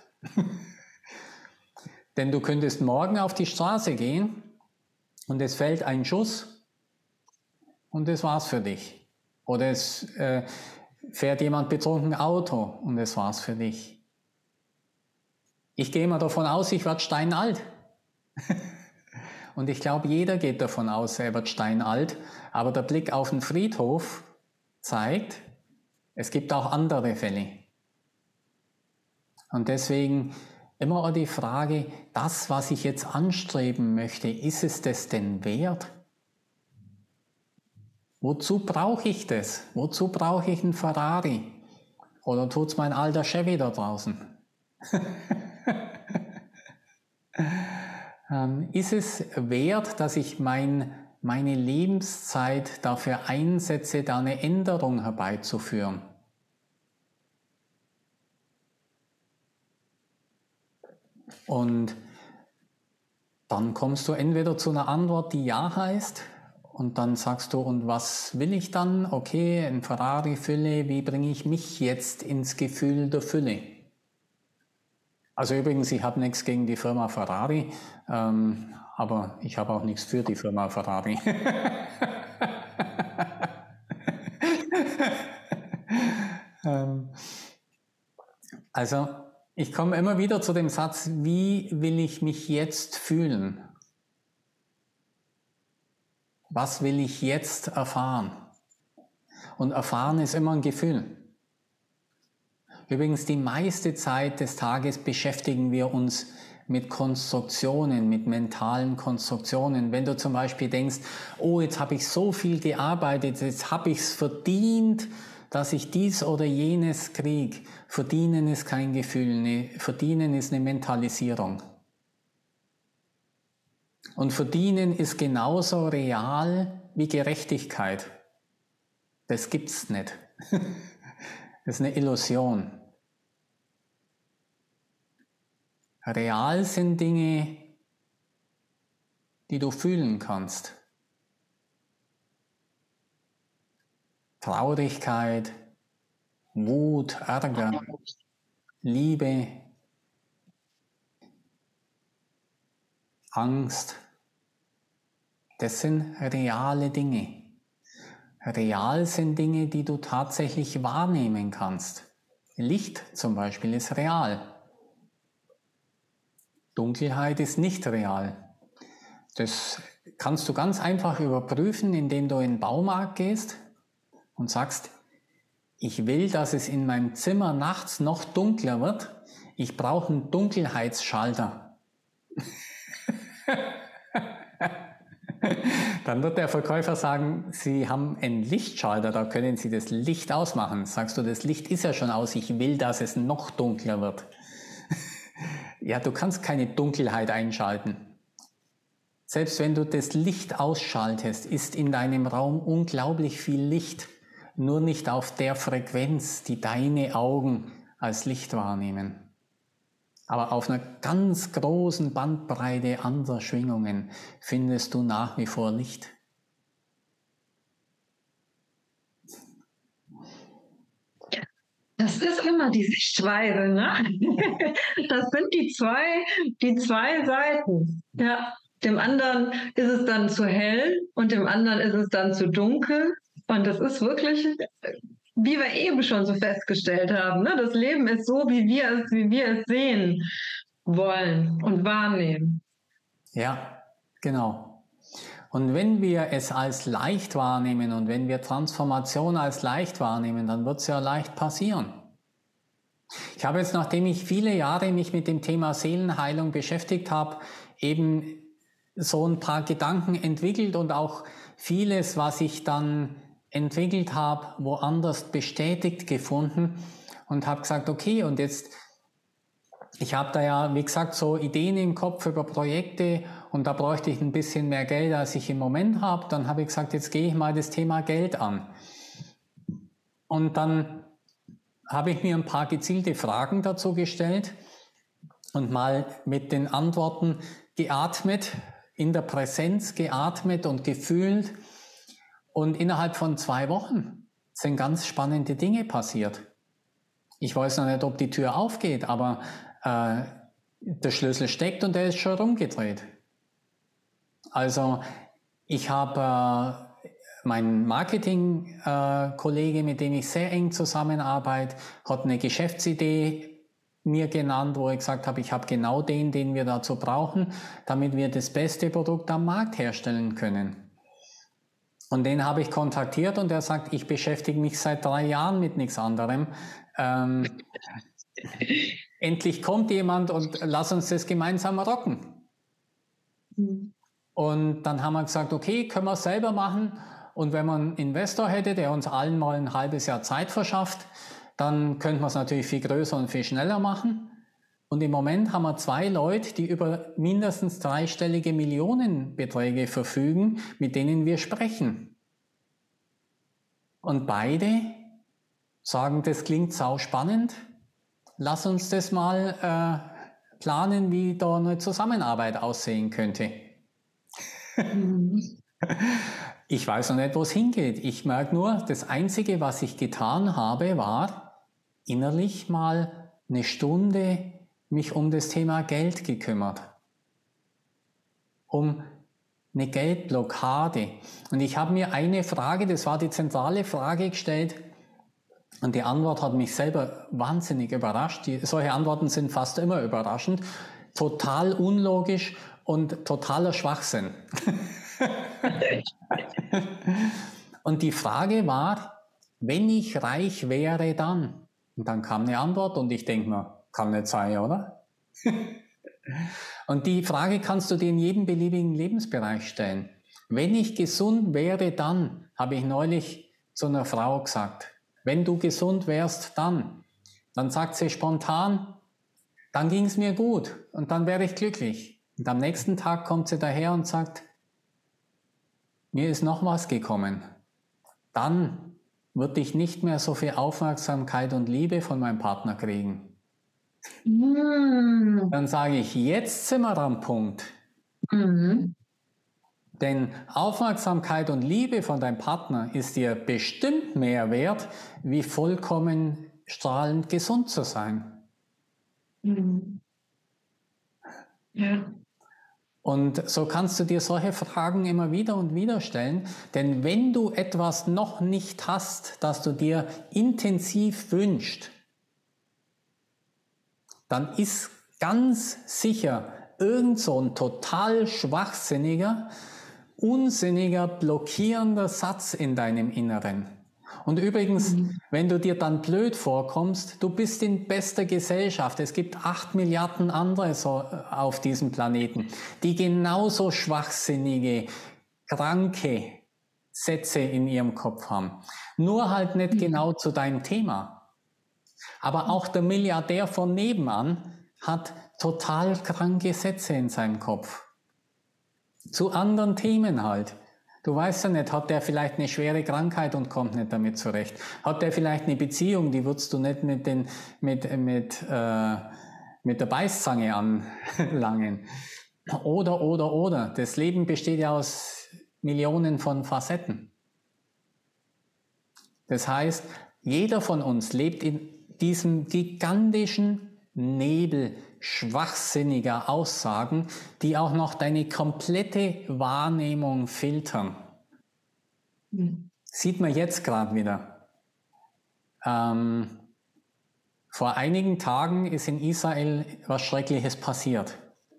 Denn du könntest morgen auf die Straße gehen und es fällt ein Schuss und das war's für dich. Oder fährt jemand betrunken Auto und das war's für dich. Ich gehe mal davon aus, ich werde steinalt. Und ich glaube, jeder geht davon aus, er wird steinalt. Aber der Blick auf den Friedhof zeigt, es gibt auch andere Fälle. Und deswegen immer auch die Frage, das, was ich jetzt anstreben möchte, ist es das denn wert? Wozu brauche ich das? Wozu brauche ich einen Ferrari? Oder tut's mein alter Chevy da draußen? Ist es wert, dass ich meine Lebenszeit dafür einsetze, da eine Änderung herbeizuführen? Und dann kommst du entweder zu einer Antwort, die Ja heißt, und dann sagst du, und was will ich dann? Okay, ein Ferrari-Fülle, wie bringe ich mich jetzt ins Gefühl der Fülle? Also übrigens, ich habe nichts gegen die Firma Ferrari, aber ich habe auch nichts für die Firma Ferrari. Also ich komme immer wieder zu dem Satz, wie will ich mich jetzt fühlen? Was will ich jetzt erfahren? Und erfahren ist immer ein Gefühl. Übrigens, die meiste Zeit des Tages beschäftigen wir uns mit Konstruktionen, mit mentalen Konstruktionen. Wenn du zum Beispiel denkst, oh, jetzt habe ich so viel gearbeitet, jetzt habe ich es verdient, dass ich dies oder jenes kriege. Verdienen ist kein Gefühl, verdienen ist eine Mentalisierung. Und verdienen ist genauso real wie Gerechtigkeit. Das gibt's nicht. Das ist eine Illusion. Real sind Dinge, die du fühlen kannst. Traurigkeit, Wut, Ärger, Liebe, Angst. Das sind reale Dinge. Real sind Dinge, die du tatsächlich wahrnehmen kannst. Licht zum Beispiel ist real. Dunkelheit ist nicht real. Das kannst du ganz einfach überprüfen, indem du in den Baumarkt gehst und sagst, ich will, dass es in meinem Zimmer nachts noch dunkler wird. Ich brauche einen Dunkelheitsschalter. Dann wird der Verkäufer sagen, Sie haben einen Lichtschalter, da können Sie das Licht ausmachen. Sagst du, das Licht ist ja schon aus, ich will, dass es noch dunkler wird. Ja, du kannst keine Dunkelheit einschalten. Selbst wenn du das Licht ausschaltest, ist in deinem Raum unglaublich viel Licht, nur nicht auf der Frequenz, die deine Augen als Licht wahrnehmen. Aber auf einer ganz großen Bandbreite anderer Schwingungen findest du nach wie vor Licht. Das ist immer die Sichtweise, ne? Das sind die zwei Seiten. Ja, dem anderen ist es dann zu hell und dem anderen ist es dann zu dunkel. Und das ist wirklich, wie wir eben schon so festgestellt haben, ne? Das Leben ist so, wie wir es sehen wollen und wahrnehmen. Ja, genau. Und wenn wir es als leicht wahrnehmen und wenn wir Transformation als leicht wahrnehmen, dann wird es ja leicht passieren. Ich habe jetzt, nachdem ich viele Jahre mich mit dem Thema Seelenheilung beschäftigt habe, eben so ein paar Gedanken entwickelt und auch vieles, was ich dann entwickelt habe, woanders bestätigt gefunden und habe gesagt, okay, und jetzt, ich habe da ja, wie gesagt, so Ideen im Kopf über Projekte und da bräuchte ich ein bisschen mehr Geld, als ich im Moment habe. Dann habe ich gesagt, jetzt gehe ich mal das Thema Geld an. Und dann habe ich mir ein paar gezielte Fragen dazu gestellt und mal mit den Antworten geatmet, in der Präsenz geatmet und gefühlt. Und innerhalb von 2 Wochen sind ganz spannende Dinge passiert. Ich weiß noch nicht, ob die Tür aufgeht, aber der Schlüssel steckt und der ist schon rumgedreht. Also ich habe mein Marketing-Kollege, mit dem ich sehr eng zusammenarbeite, hat eine Geschäftsidee mir genannt, wo ich gesagt habe, ich habe genau den wir dazu brauchen, damit wir das beste Produkt am Markt herstellen können. Und den habe ich kontaktiert und er sagt, ich beschäftige mich seit 3 Jahren mit nichts anderem. Endlich kommt jemand und lass uns das gemeinsam rocken. Mhm. Und dann haben wir gesagt, okay, können wir es selber machen. Und wenn man einen Investor hätte, der uns allen mal ein halbes Jahr Zeit verschafft, dann könnte man es natürlich viel größer und viel schneller machen. Und im Moment haben wir 2 Leute, die über mindestens 3-stellige Millionenbeträge verfügen, mit denen wir sprechen. Und beide sagen, das klingt sau spannend. Lass uns das mal planen, wie da eine Zusammenarbeit aussehen könnte. Ich weiß noch nicht, wo es hingeht. Ich merke nur, das Einzige, was ich getan habe, war innerlich mal 1 Stunde mich um das Thema Geld gekümmert. Um eine Geldblockade. Und ich habe mir eine Frage, das war die zentrale Frage gestellt, und die Antwort hat mich selber wahnsinnig überrascht. Solche Antworten sind fast immer überraschend. Total unlogisch und totaler Schwachsinn. Und die Frage war, wenn ich reich wäre, dann? Und dann kam eine Antwort und ich denke mir, kann nicht sein, oder? Und die Frage kannst du dir in jedem beliebigen Lebensbereich stellen. Wenn ich gesund wäre, dann, habe ich neulich zu einer Frau gesagt. Wenn du gesund wärst, dann. Dann sagt sie spontan, dann ging es mir gut und dann wäre ich glücklich. Und am nächsten Tag kommt sie daher und sagt, mir ist noch was gekommen. Dann würde ich nicht mehr so viel Aufmerksamkeit und Liebe von meinem Partner kriegen. Dann sage ich, jetzt sind wir am Punkt. Denn Aufmerksamkeit und Liebe von deinem Partner ist dir bestimmt mehr wert, wie vollkommen strahlend gesund zu sein. Ja. Und so kannst du dir solche Fragen immer wieder und wieder stellen, denn wenn du etwas noch nicht hast, das du dir intensiv wünschst, dann ist ganz sicher irgend so ein total schwachsinniger, unsinniger, blockierender Satz in deinem Inneren. Und übrigens, wenn du dir dann blöd vorkommst, du bist in bester Gesellschaft. Es gibt 8 Milliarden andere so auf diesem Planeten, die genauso schwachsinnige, kranke Sätze in ihrem Kopf haben. Nur halt nicht genau zu deinem Thema. Aber auch der Milliardär von nebenan hat total kranke Sätze in seinem Kopf. Zu anderen Themen halt. Du weißt ja nicht, hat der vielleicht eine schwere Krankheit und kommt nicht damit zurecht? Hat der vielleicht eine Beziehung, die würdest du nicht mit der Beißzange anlangen? Oder. Das Leben besteht ja aus Millionen von Facetten. Das heißt, jeder von uns lebt in diesem gigantischen Nebel schwachsinniger Aussagen, die auch noch deine komplette Wahrnehmung filtern. Sieht man jetzt gerade wieder. Vor einigen Tagen ist in Israel was Schreckliches passiert.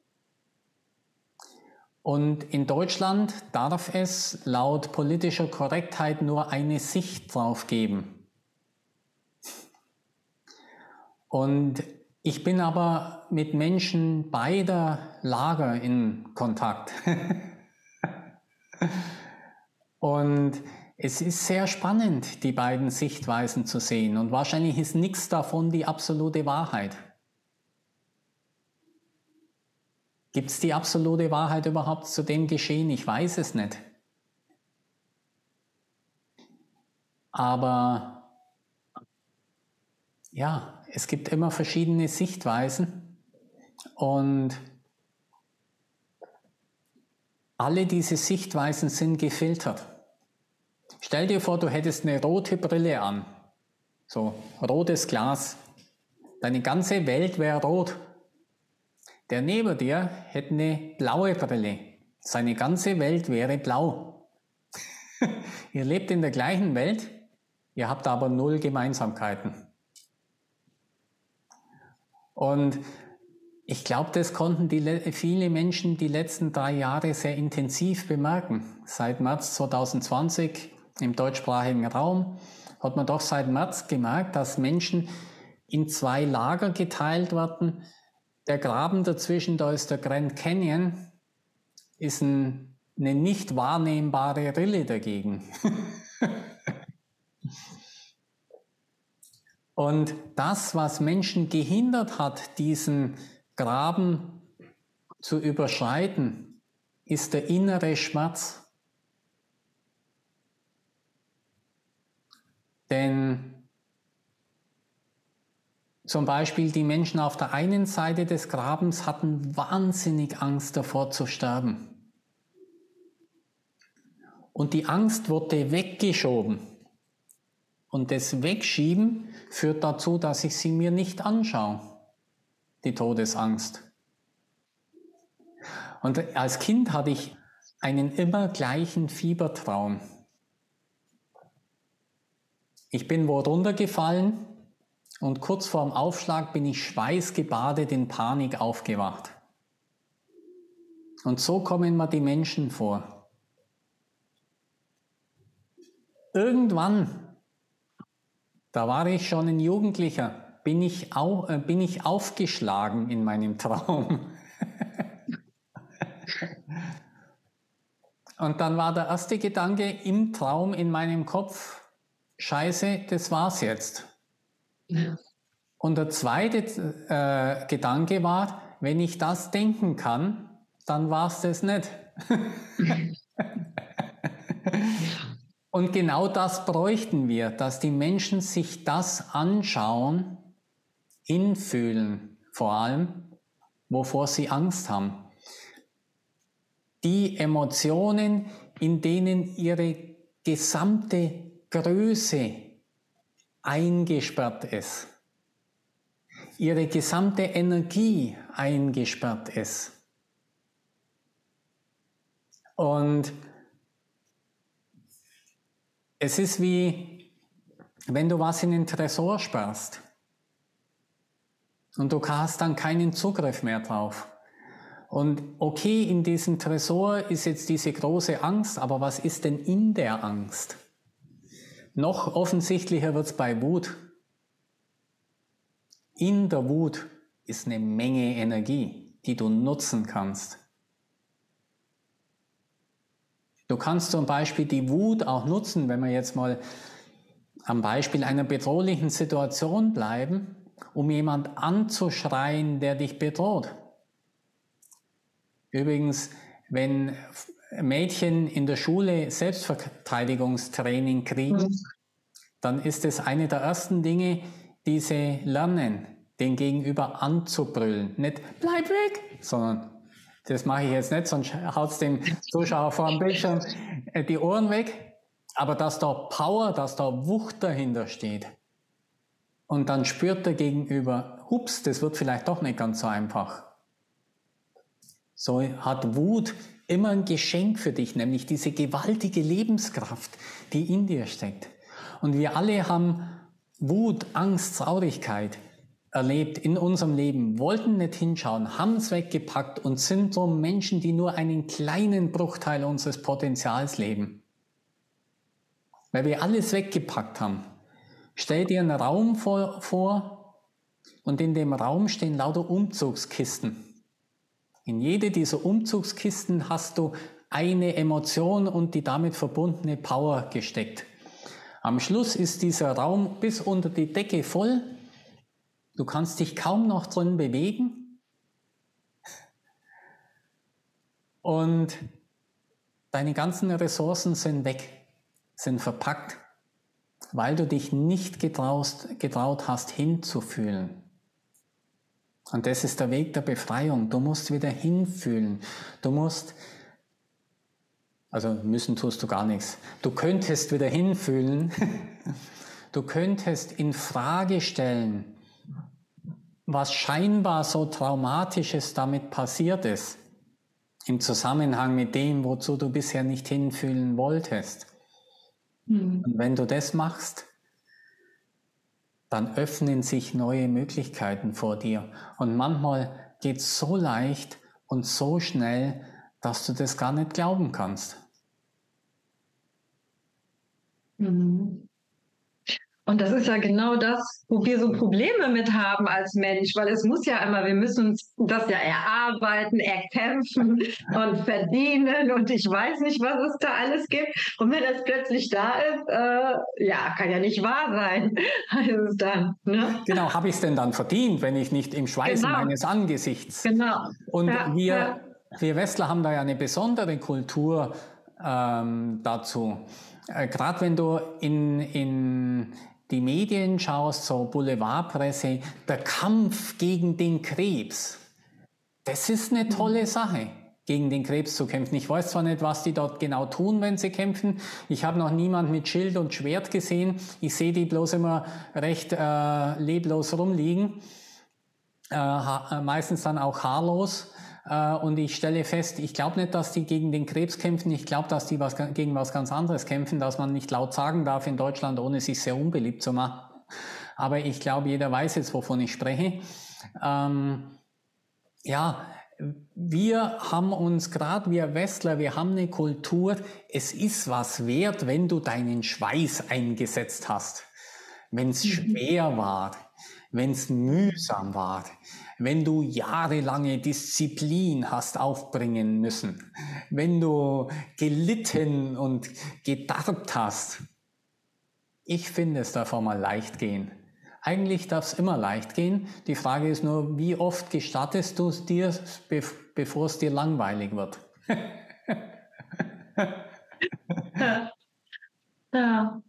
Und in Deutschland darf es laut politischer Korrektheit nur eine Sicht drauf geben. Und ich bin aber mit Menschen beider Lager in Kontakt. Und es ist sehr spannend, die beiden Sichtweisen zu sehen. Und wahrscheinlich ist nichts davon die absolute Wahrheit. Gibt es die absolute Wahrheit überhaupt zu dem Geschehen? Ich weiß es nicht. Aber ja, es gibt immer verschiedene Sichtweisen und alle diese Sichtweisen sind gefiltert. Stell dir vor, du hättest eine rote Brille an, so rotes Glas. Deine ganze Welt wäre rot. Der neben dir hätte eine blaue Brille. Seine ganze Welt wäre blau. Ihr lebt in der gleichen Welt, ihr habt aber 0 Gemeinsamkeiten. Und ich glaube, das konnten viele Menschen die letzten 3 Jahre sehr intensiv bemerken. Seit März 2020 im deutschsprachigen Raum hat man doch seit März gemerkt, dass Menschen in 2 Lager geteilt werden. Der Graben dazwischen, da ist der Grand Canyon, ist eine nicht wahrnehmbare Rille dagegen. Und das, was Menschen gehindert hat, diesen Graben zu überschreiten, ist der innere Schmerz. Denn zum Beispiel die Menschen auf der einen Seite des Grabens hatten wahnsinnig Angst davor zu sterben. Und die Angst wurde weggeschoben. Und das Wegschieben führt dazu, dass ich sie mir nicht anschaue, die Todesangst. Und als Kind hatte ich einen immer gleichen Fiebertraum. Ich bin wo runtergefallen und kurz vorm Aufschlag bin ich schweißgebadet in Panik aufgewacht. Und so kommen mir die Menschen vor. Irgendwann, da war ich schon ein Jugendlicher, bin ich aufgeschlagen in meinem Traum. Und dann war der erste Gedanke im Traum in meinem Kopf, Scheiße, das war's jetzt. Ja. Und der zweite Gedanke war, wenn ich das denken kann, dann war's das nicht. Und genau das bräuchten wir, dass die Menschen sich das anschauen, hinfühlen, vor allem, wovor sie Angst haben. Die Emotionen, in denen ihre gesamte Größe eingesperrt ist, ihre gesamte Energie eingesperrt ist. Und es ist wie, wenn du was in den Tresor sperrst und du hast dann keinen Zugriff mehr drauf. Und okay, in diesem Tresor ist jetzt diese große Angst, aber was ist denn in der Angst? Noch offensichtlicher wird es bei Wut. In der Wut ist eine Menge Energie, die du nutzen kannst. Du kannst zum Beispiel die Wut auch nutzen, wenn wir jetzt mal am Beispiel einer bedrohlichen Situation bleiben, um jemand anzuschreien, der dich bedroht. Übrigens, wenn Mädchen in der Schule Selbstverteidigungstraining kriegen, dann ist es eine der ersten Dinge, die sie lernen, den Gegenüber anzubrüllen. Nicht bleib weg, sondern das mache ich jetzt nicht, sonst haut es dem Zuschauer vor dem Bildschirm die Ohren weg. Aber dass da Power, dass da Wucht dahinter steht. Und dann spürt der Gegenüber, hups, das wird vielleicht doch nicht ganz so einfach. So hat Wut immer ein Geschenk für dich, nämlich diese gewaltige Lebenskraft, die in dir steckt. Und wir alle haben Wut, Angst, Traurigkeit erlebt in unserem Leben, wollten nicht hinschauen, haben es weggepackt und sind so Menschen, die nur einen kleinen Bruchteil unseres Potenzials leben. Weil wir alles weggepackt haben. Stell dir einen Raum vor und in dem Raum stehen lauter Umzugskisten. In jede dieser Umzugskisten hast du eine Emotion und die damit verbundene Power gesteckt. Am Schluss ist dieser Raum bis unter die Decke voll. Du kannst dich kaum noch drin bewegen. Und deine ganzen Ressourcen sind weg, sind verpackt, weil du dich nicht getraut hast, hinzufühlen. Und das ist der Weg der Befreiung. Du musst wieder hinfühlen. Müssen tust du gar nichts. Du könntest wieder hinfühlen. Du könntest in Frage stellen, was scheinbar so Traumatisches damit passiert ist, im Zusammenhang mit dem, wozu du bisher nicht hinfühlen wolltest. Und wenn du das machst, dann öffnen sich neue Möglichkeiten vor dir. Und manchmal geht es so leicht und so schnell, dass du das gar nicht glauben kannst. Und das ist ja genau das, wo wir so Probleme mit haben als Mensch, weil es muss ja immer, wir müssen uns das ja erarbeiten, erkämpfen und verdienen und ich weiß nicht, was es da alles gibt. Und wenn das plötzlich da ist, ja, kann ja nicht wahr sein. Also dann, ne? Genau, habe ich es denn dann verdient, wenn ich nicht im Schweiße meines Angesichts? Genau. Und wir Westler haben da ja eine besondere Kultur dazu. Gerade wenn du in die Medien schaust, so Boulevardpresse, der Kampf gegen den Krebs, das ist eine tolle Sache, gegen den Krebs zu kämpfen. Ich weiß zwar nicht, was die dort genau tun, wenn sie kämpfen. Ich habe noch niemanden mit Schild und Schwert gesehen. Ich sehe die bloß immer recht leblos rumliegen, meistens dann auch haarlos. Und ich stelle fest, ich glaube nicht, dass die gegen den Krebs kämpfen. Ich glaube, dass die gegen was ganz anderes kämpfen, dass man nicht laut sagen darf in Deutschland, ohne sich sehr unbeliebt zu machen. Aber ich glaube, jeder weiß jetzt, wovon ich spreche. Ja, wir haben uns, gerade wir Westler, wir haben eine Kultur, es ist was wert, wenn du deinen Schweiß eingesetzt hast. Wenn es schwer war, wenn es mühsam war, wenn du jahrelange Disziplin hast aufbringen müssen, wenn du gelitten und gedarbt hast. Ich finde, es darf auch mal leicht gehen. Eigentlich darf es immer leicht gehen. Die Frage ist nur, wie oft gestattest du es dir, bevor es dir langweilig wird? Ja.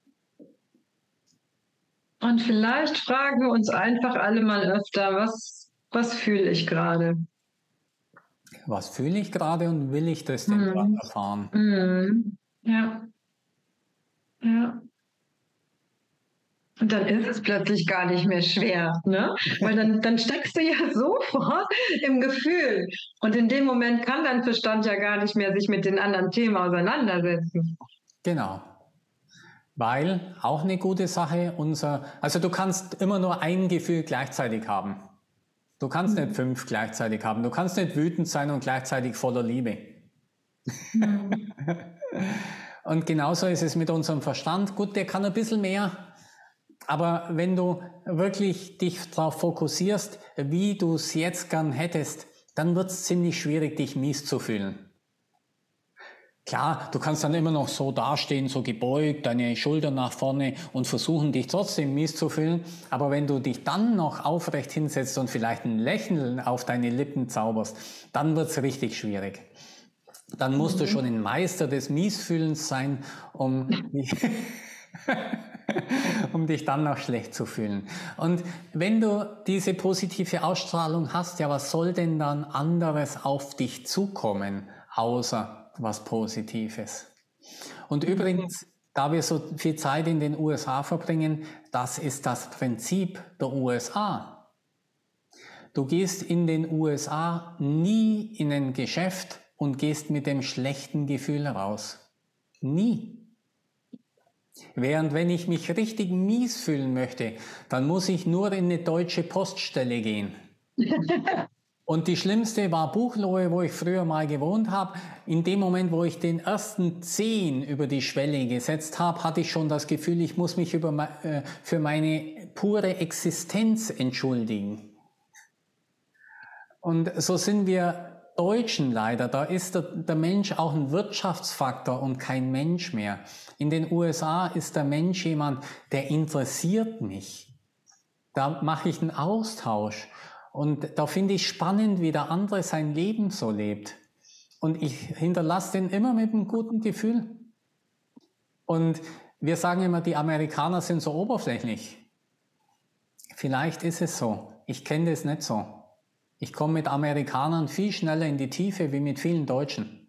Und vielleicht fragen wir uns einfach alle mal öfter, was fühle ich gerade? Was fühle ich gerade und will ich das denn gerade erfahren? Ja. Ja. Und dann ist es plötzlich gar nicht mehr schwer, ne? Weil dann steckst du ja sofort im Gefühl. Und in dem Moment kann dein Verstand ja gar nicht mehr sich mit den anderen Themen auseinandersetzen. Genau. Weil, auch eine gute Sache, also du kannst immer nur ein Gefühl gleichzeitig haben. Du kannst nicht 5 gleichzeitig haben. Du kannst nicht wütend sein und gleichzeitig voller Liebe. Und genauso ist es mit unserem Verstand. Gut, der kann ein bisschen mehr. Aber wenn du wirklich dich darauf fokussierst, wie du es jetzt gern hättest, dann wird es ziemlich schwierig, dich mies zu fühlen. Klar, du kannst dann immer noch so dastehen, so gebeugt, deine Schultern nach vorne und versuchen, dich trotzdem mies zu fühlen. Aber wenn du dich dann noch aufrecht hinsetzt und vielleicht ein Lächeln auf deine Lippen zauberst, dann wird's richtig schwierig. Dann musst du schon ein Meister des Miesfühlens sein, um dich dann noch schlecht zu fühlen. Und wenn du diese positive Ausstrahlung hast, ja, was soll denn dann anderes auf dich zukommen, außer was Positives? Und übrigens, da wir so viel Zeit in den USA verbringen, das ist das Prinzip der USA. Du gehst in den USA nie in ein Geschäft und gehst mit dem schlechten Gefühl raus. Nie. Während wenn ich mich richtig mies fühlen möchte, dann muss ich nur in eine deutsche Poststelle gehen. Und die schlimmste war Buchloe, wo ich früher mal gewohnt habe. In dem Moment, wo ich den ersten Zehen über die Schwelle gesetzt habe, hatte ich schon das Gefühl, ich muss mich für meine pure Existenz entschuldigen. Und so sind wir Deutschen leider. Da ist der Mensch auch ein Wirtschaftsfaktor und kein Mensch mehr. In den USA ist der Mensch jemand, der interessiert mich. Da mache ich einen Austausch. Und da finde ich spannend, wie der andere sein Leben so lebt. Und ich hinterlasse den immer mit einem guten Gefühl. Und wir sagen immer, die Amerikaner sind so oberflächlich. Vielleicht ist es so. Ich kenne das nicht so. Ich komme mit Amerikanern viel schneller in die Tiefe wie mit vielen Deutschen.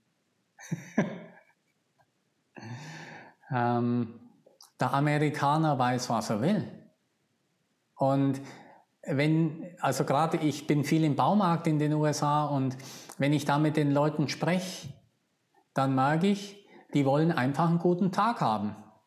Der Amerikaner weiß, was er will. Und also gerade ich bin viel im Baumarkt in den USA und wenn ich da mit den Leuten spreche, dann merke ich, die wollen einfach einen guten Tag haben.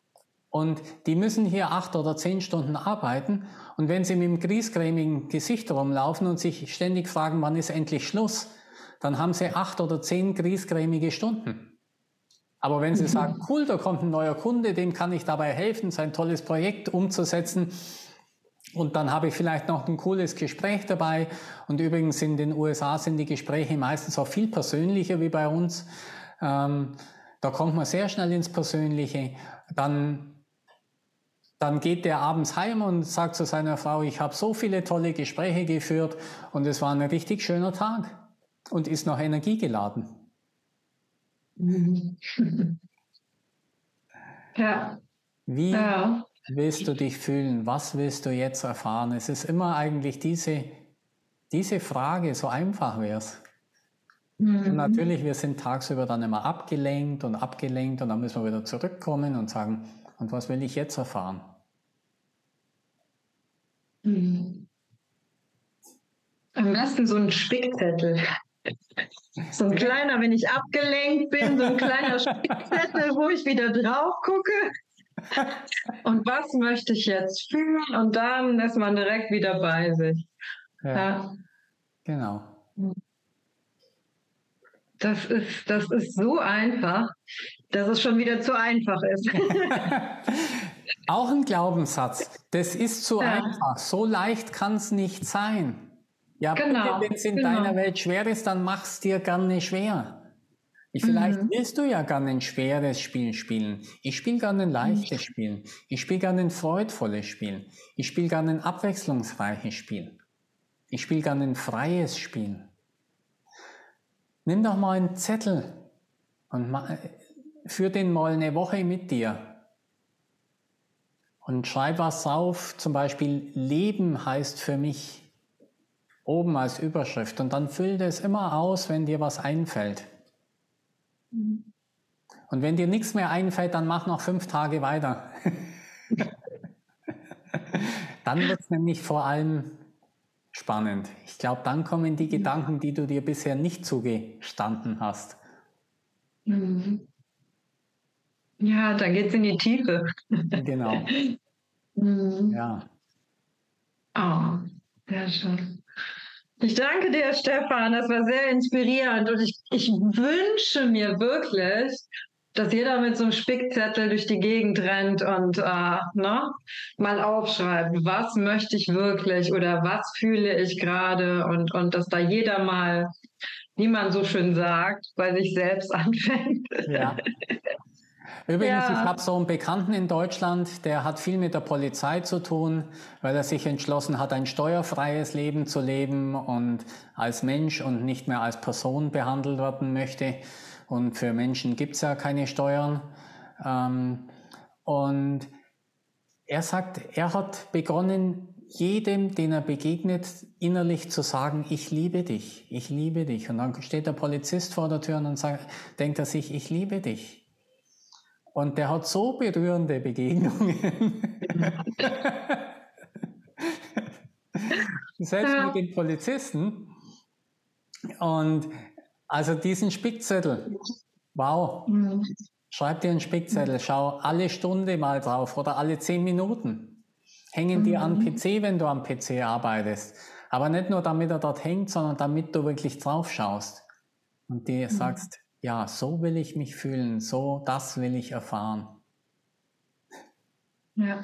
und die müssen hier 8 oder 10 Stunden arbeiten. Und wenn sie mit einem griesgrämigen Gesicht rumlaufen und sich ständig fragen, wann ist endlich Schluss, dann haben sie 8 oder 10 griesgrämige Stunden. Aber wenn sie sagen, cool, da kommt ein neuer Kunde, dem kann ich dabei helfen, sein tolles Projekt umzusetzen, und dann habe ich vielleicht noch ein cooles Gespräch dabei. Und übrigens in den USA sind die Gespräche meistens auch viel persönlicher wie bei uns. Da kommt man sehr schnell ins Persönliche. Dann geht der abends heim und sagt zu seiner Frau, ich habe so viele tolle Gespräche geführt und es war ein richtig schöner Tag und ist noch energiegeladen. Ja. Wie willst du dich fühlen? Was willst du jetzt erfahren? Es ist immer eigentlich diese Frage, so einfach wäre es. Und natürlich, wir sind tagsüber dann immer abgelenkt und dann müssen wir wieder zurückkommen und sagen, und was will ich jetzt erfahren? Am besten so ein Spickzettel. So ein kleiner, wenn ich abgelenkt bin, so ein kleiner Spickzettel, wo ich wieder drauf gucke. Und was möchte ich jetzt fühlen? Und dann ist man direkt wieder bei sich. Ja. Genau. Das ist so einfach, dass es schon wieder zu einfach ist. Auch ein Glaubenssatz. Das ist zu einfach. So leicht kann es nicht sein. Ja, genau, bitte, wenn es in deiner Welt schwer ist, dann mach es dir gerne schwer. Vielleicht willst du ja gerne ein schweres Spiel spielen. Ich spiele gerne ein leichtes Spiel. Ich spiele gerne ein freudvolles Spiel. Ich spiele gerne ein abwechslungsreiches Spiel. Ich spiele gerne ein freies Spiel. Nimm doch mal einen Zettel und führ den mal eine Woche mit dir. Und schreib was drauf, zum Beispiel Leben heißt für mich, oben als Überschrift. Und dann füll das immer aus, wenn dir was einfällt. Und wenn dir nichts mehr einfällt, dann mach noch 5 Tage weiter. Dann wird es nämlich vor allem spannend. Ich glaube, dann kommen die Gedanken, die du dir bisher nicht zugestanden hast. Ja, dann geht es in die Tiefe. Genau. Ja. Oh, sehr schön. Ich danke dir, Stefan. Das war sehr inspirierend. Und ich wünsche mir wirklich, dass jeder mit so einem Spickzettel durch die Gegend rennt und mal aufschreibt, was möchte ich wirklich oder was fühle ich gerade und dass da jeder mal, wie man so schön sagt, bei sich selbst anfängt. Ja. Übrigens, ich habe so einen Bekannten in Deutschland, der hat viel mit der Polizei zu tun, weil er sich entschlossen hat, ein steuerfreies Leben zu leben und als Mensch und nicht mehr als Person behandelt werden möchte. Und für Menschen gibt es ja keine Steuern. Und er sagt, er hat begonnen, jedem, den er begegnet, innerlich zu sagen, ich liebe dich, ich liebe dich. Und dann steht der Polizist vor der Tür und dann denkt er sich, ich liebe dich. Und der hat so berührende Begegnungen. Selbst mit den Polizisten. Und also diesen Spickzettel, wow, schreib dir einen Spickzettel, schau alle Stunde mal drauf oder alle 10 Minuten. Hängen dir an den PC, wenn du am PC arbeitest. Aber nicht nur damit er dort hängt, sondern damit du wirklich drauf schaust. Und dir sagst, ja, so will ich mich fühlen, so, das will ich erfahren. Ja.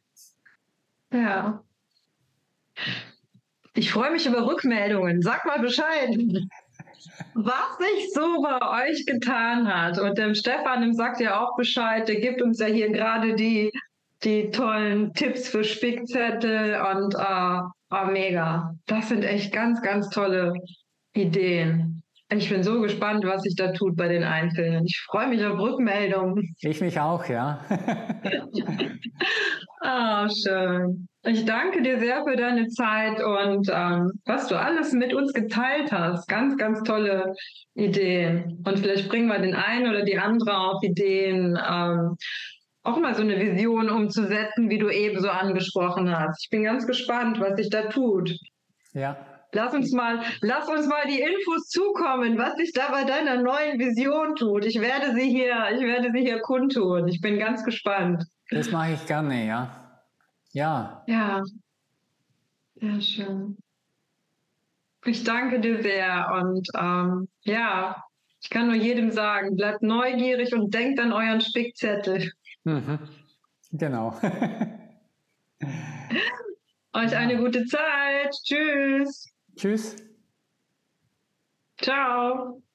Ja. Ich freue mich über Rückmeldungen. Sag mal Bescheid, was sich so bei euch getan hat. Und dem Stefan, dem sagt ja auch Bescheid, der gibt uns ja hier gerade die tollen Tipps für Spickzettel und mega. Das sind echt ganz, ganz tolle Ideen. Ich bin so gespannt, was sich da tut bei den Einzelnen. Ich freue mich auf Rückmeldungen. Ich mich auch, ja. Schön. Ich danke dir sehr für deine Zeit und was du alles mit uns geteilt hast. Ganz, ganz tolle Ideen. Und vielleicht bringen wir den einen oder die andere auf Ideen, auch mal so eine Vision umzusetzen, wie du eben so angesprochen hast. Ich bin ganz gespannt, was sich da tut. Ja. Lass uns mal die Infos zukommen, was sich da bei deiner neuen Vision tut. Ich werde sie hier kundtun. Ich bin ganz gespannt. Das mache ich gerne, ja. Ja. Ja, ja, schön. Ich danke dir sehr und ja, ich kann nur jedem sagen, bleibt neugierig und denkt an euren Spickzettel. Mhm. Genau. Euch eine gute Zeit. Tschüss. Tschüss. Ciao.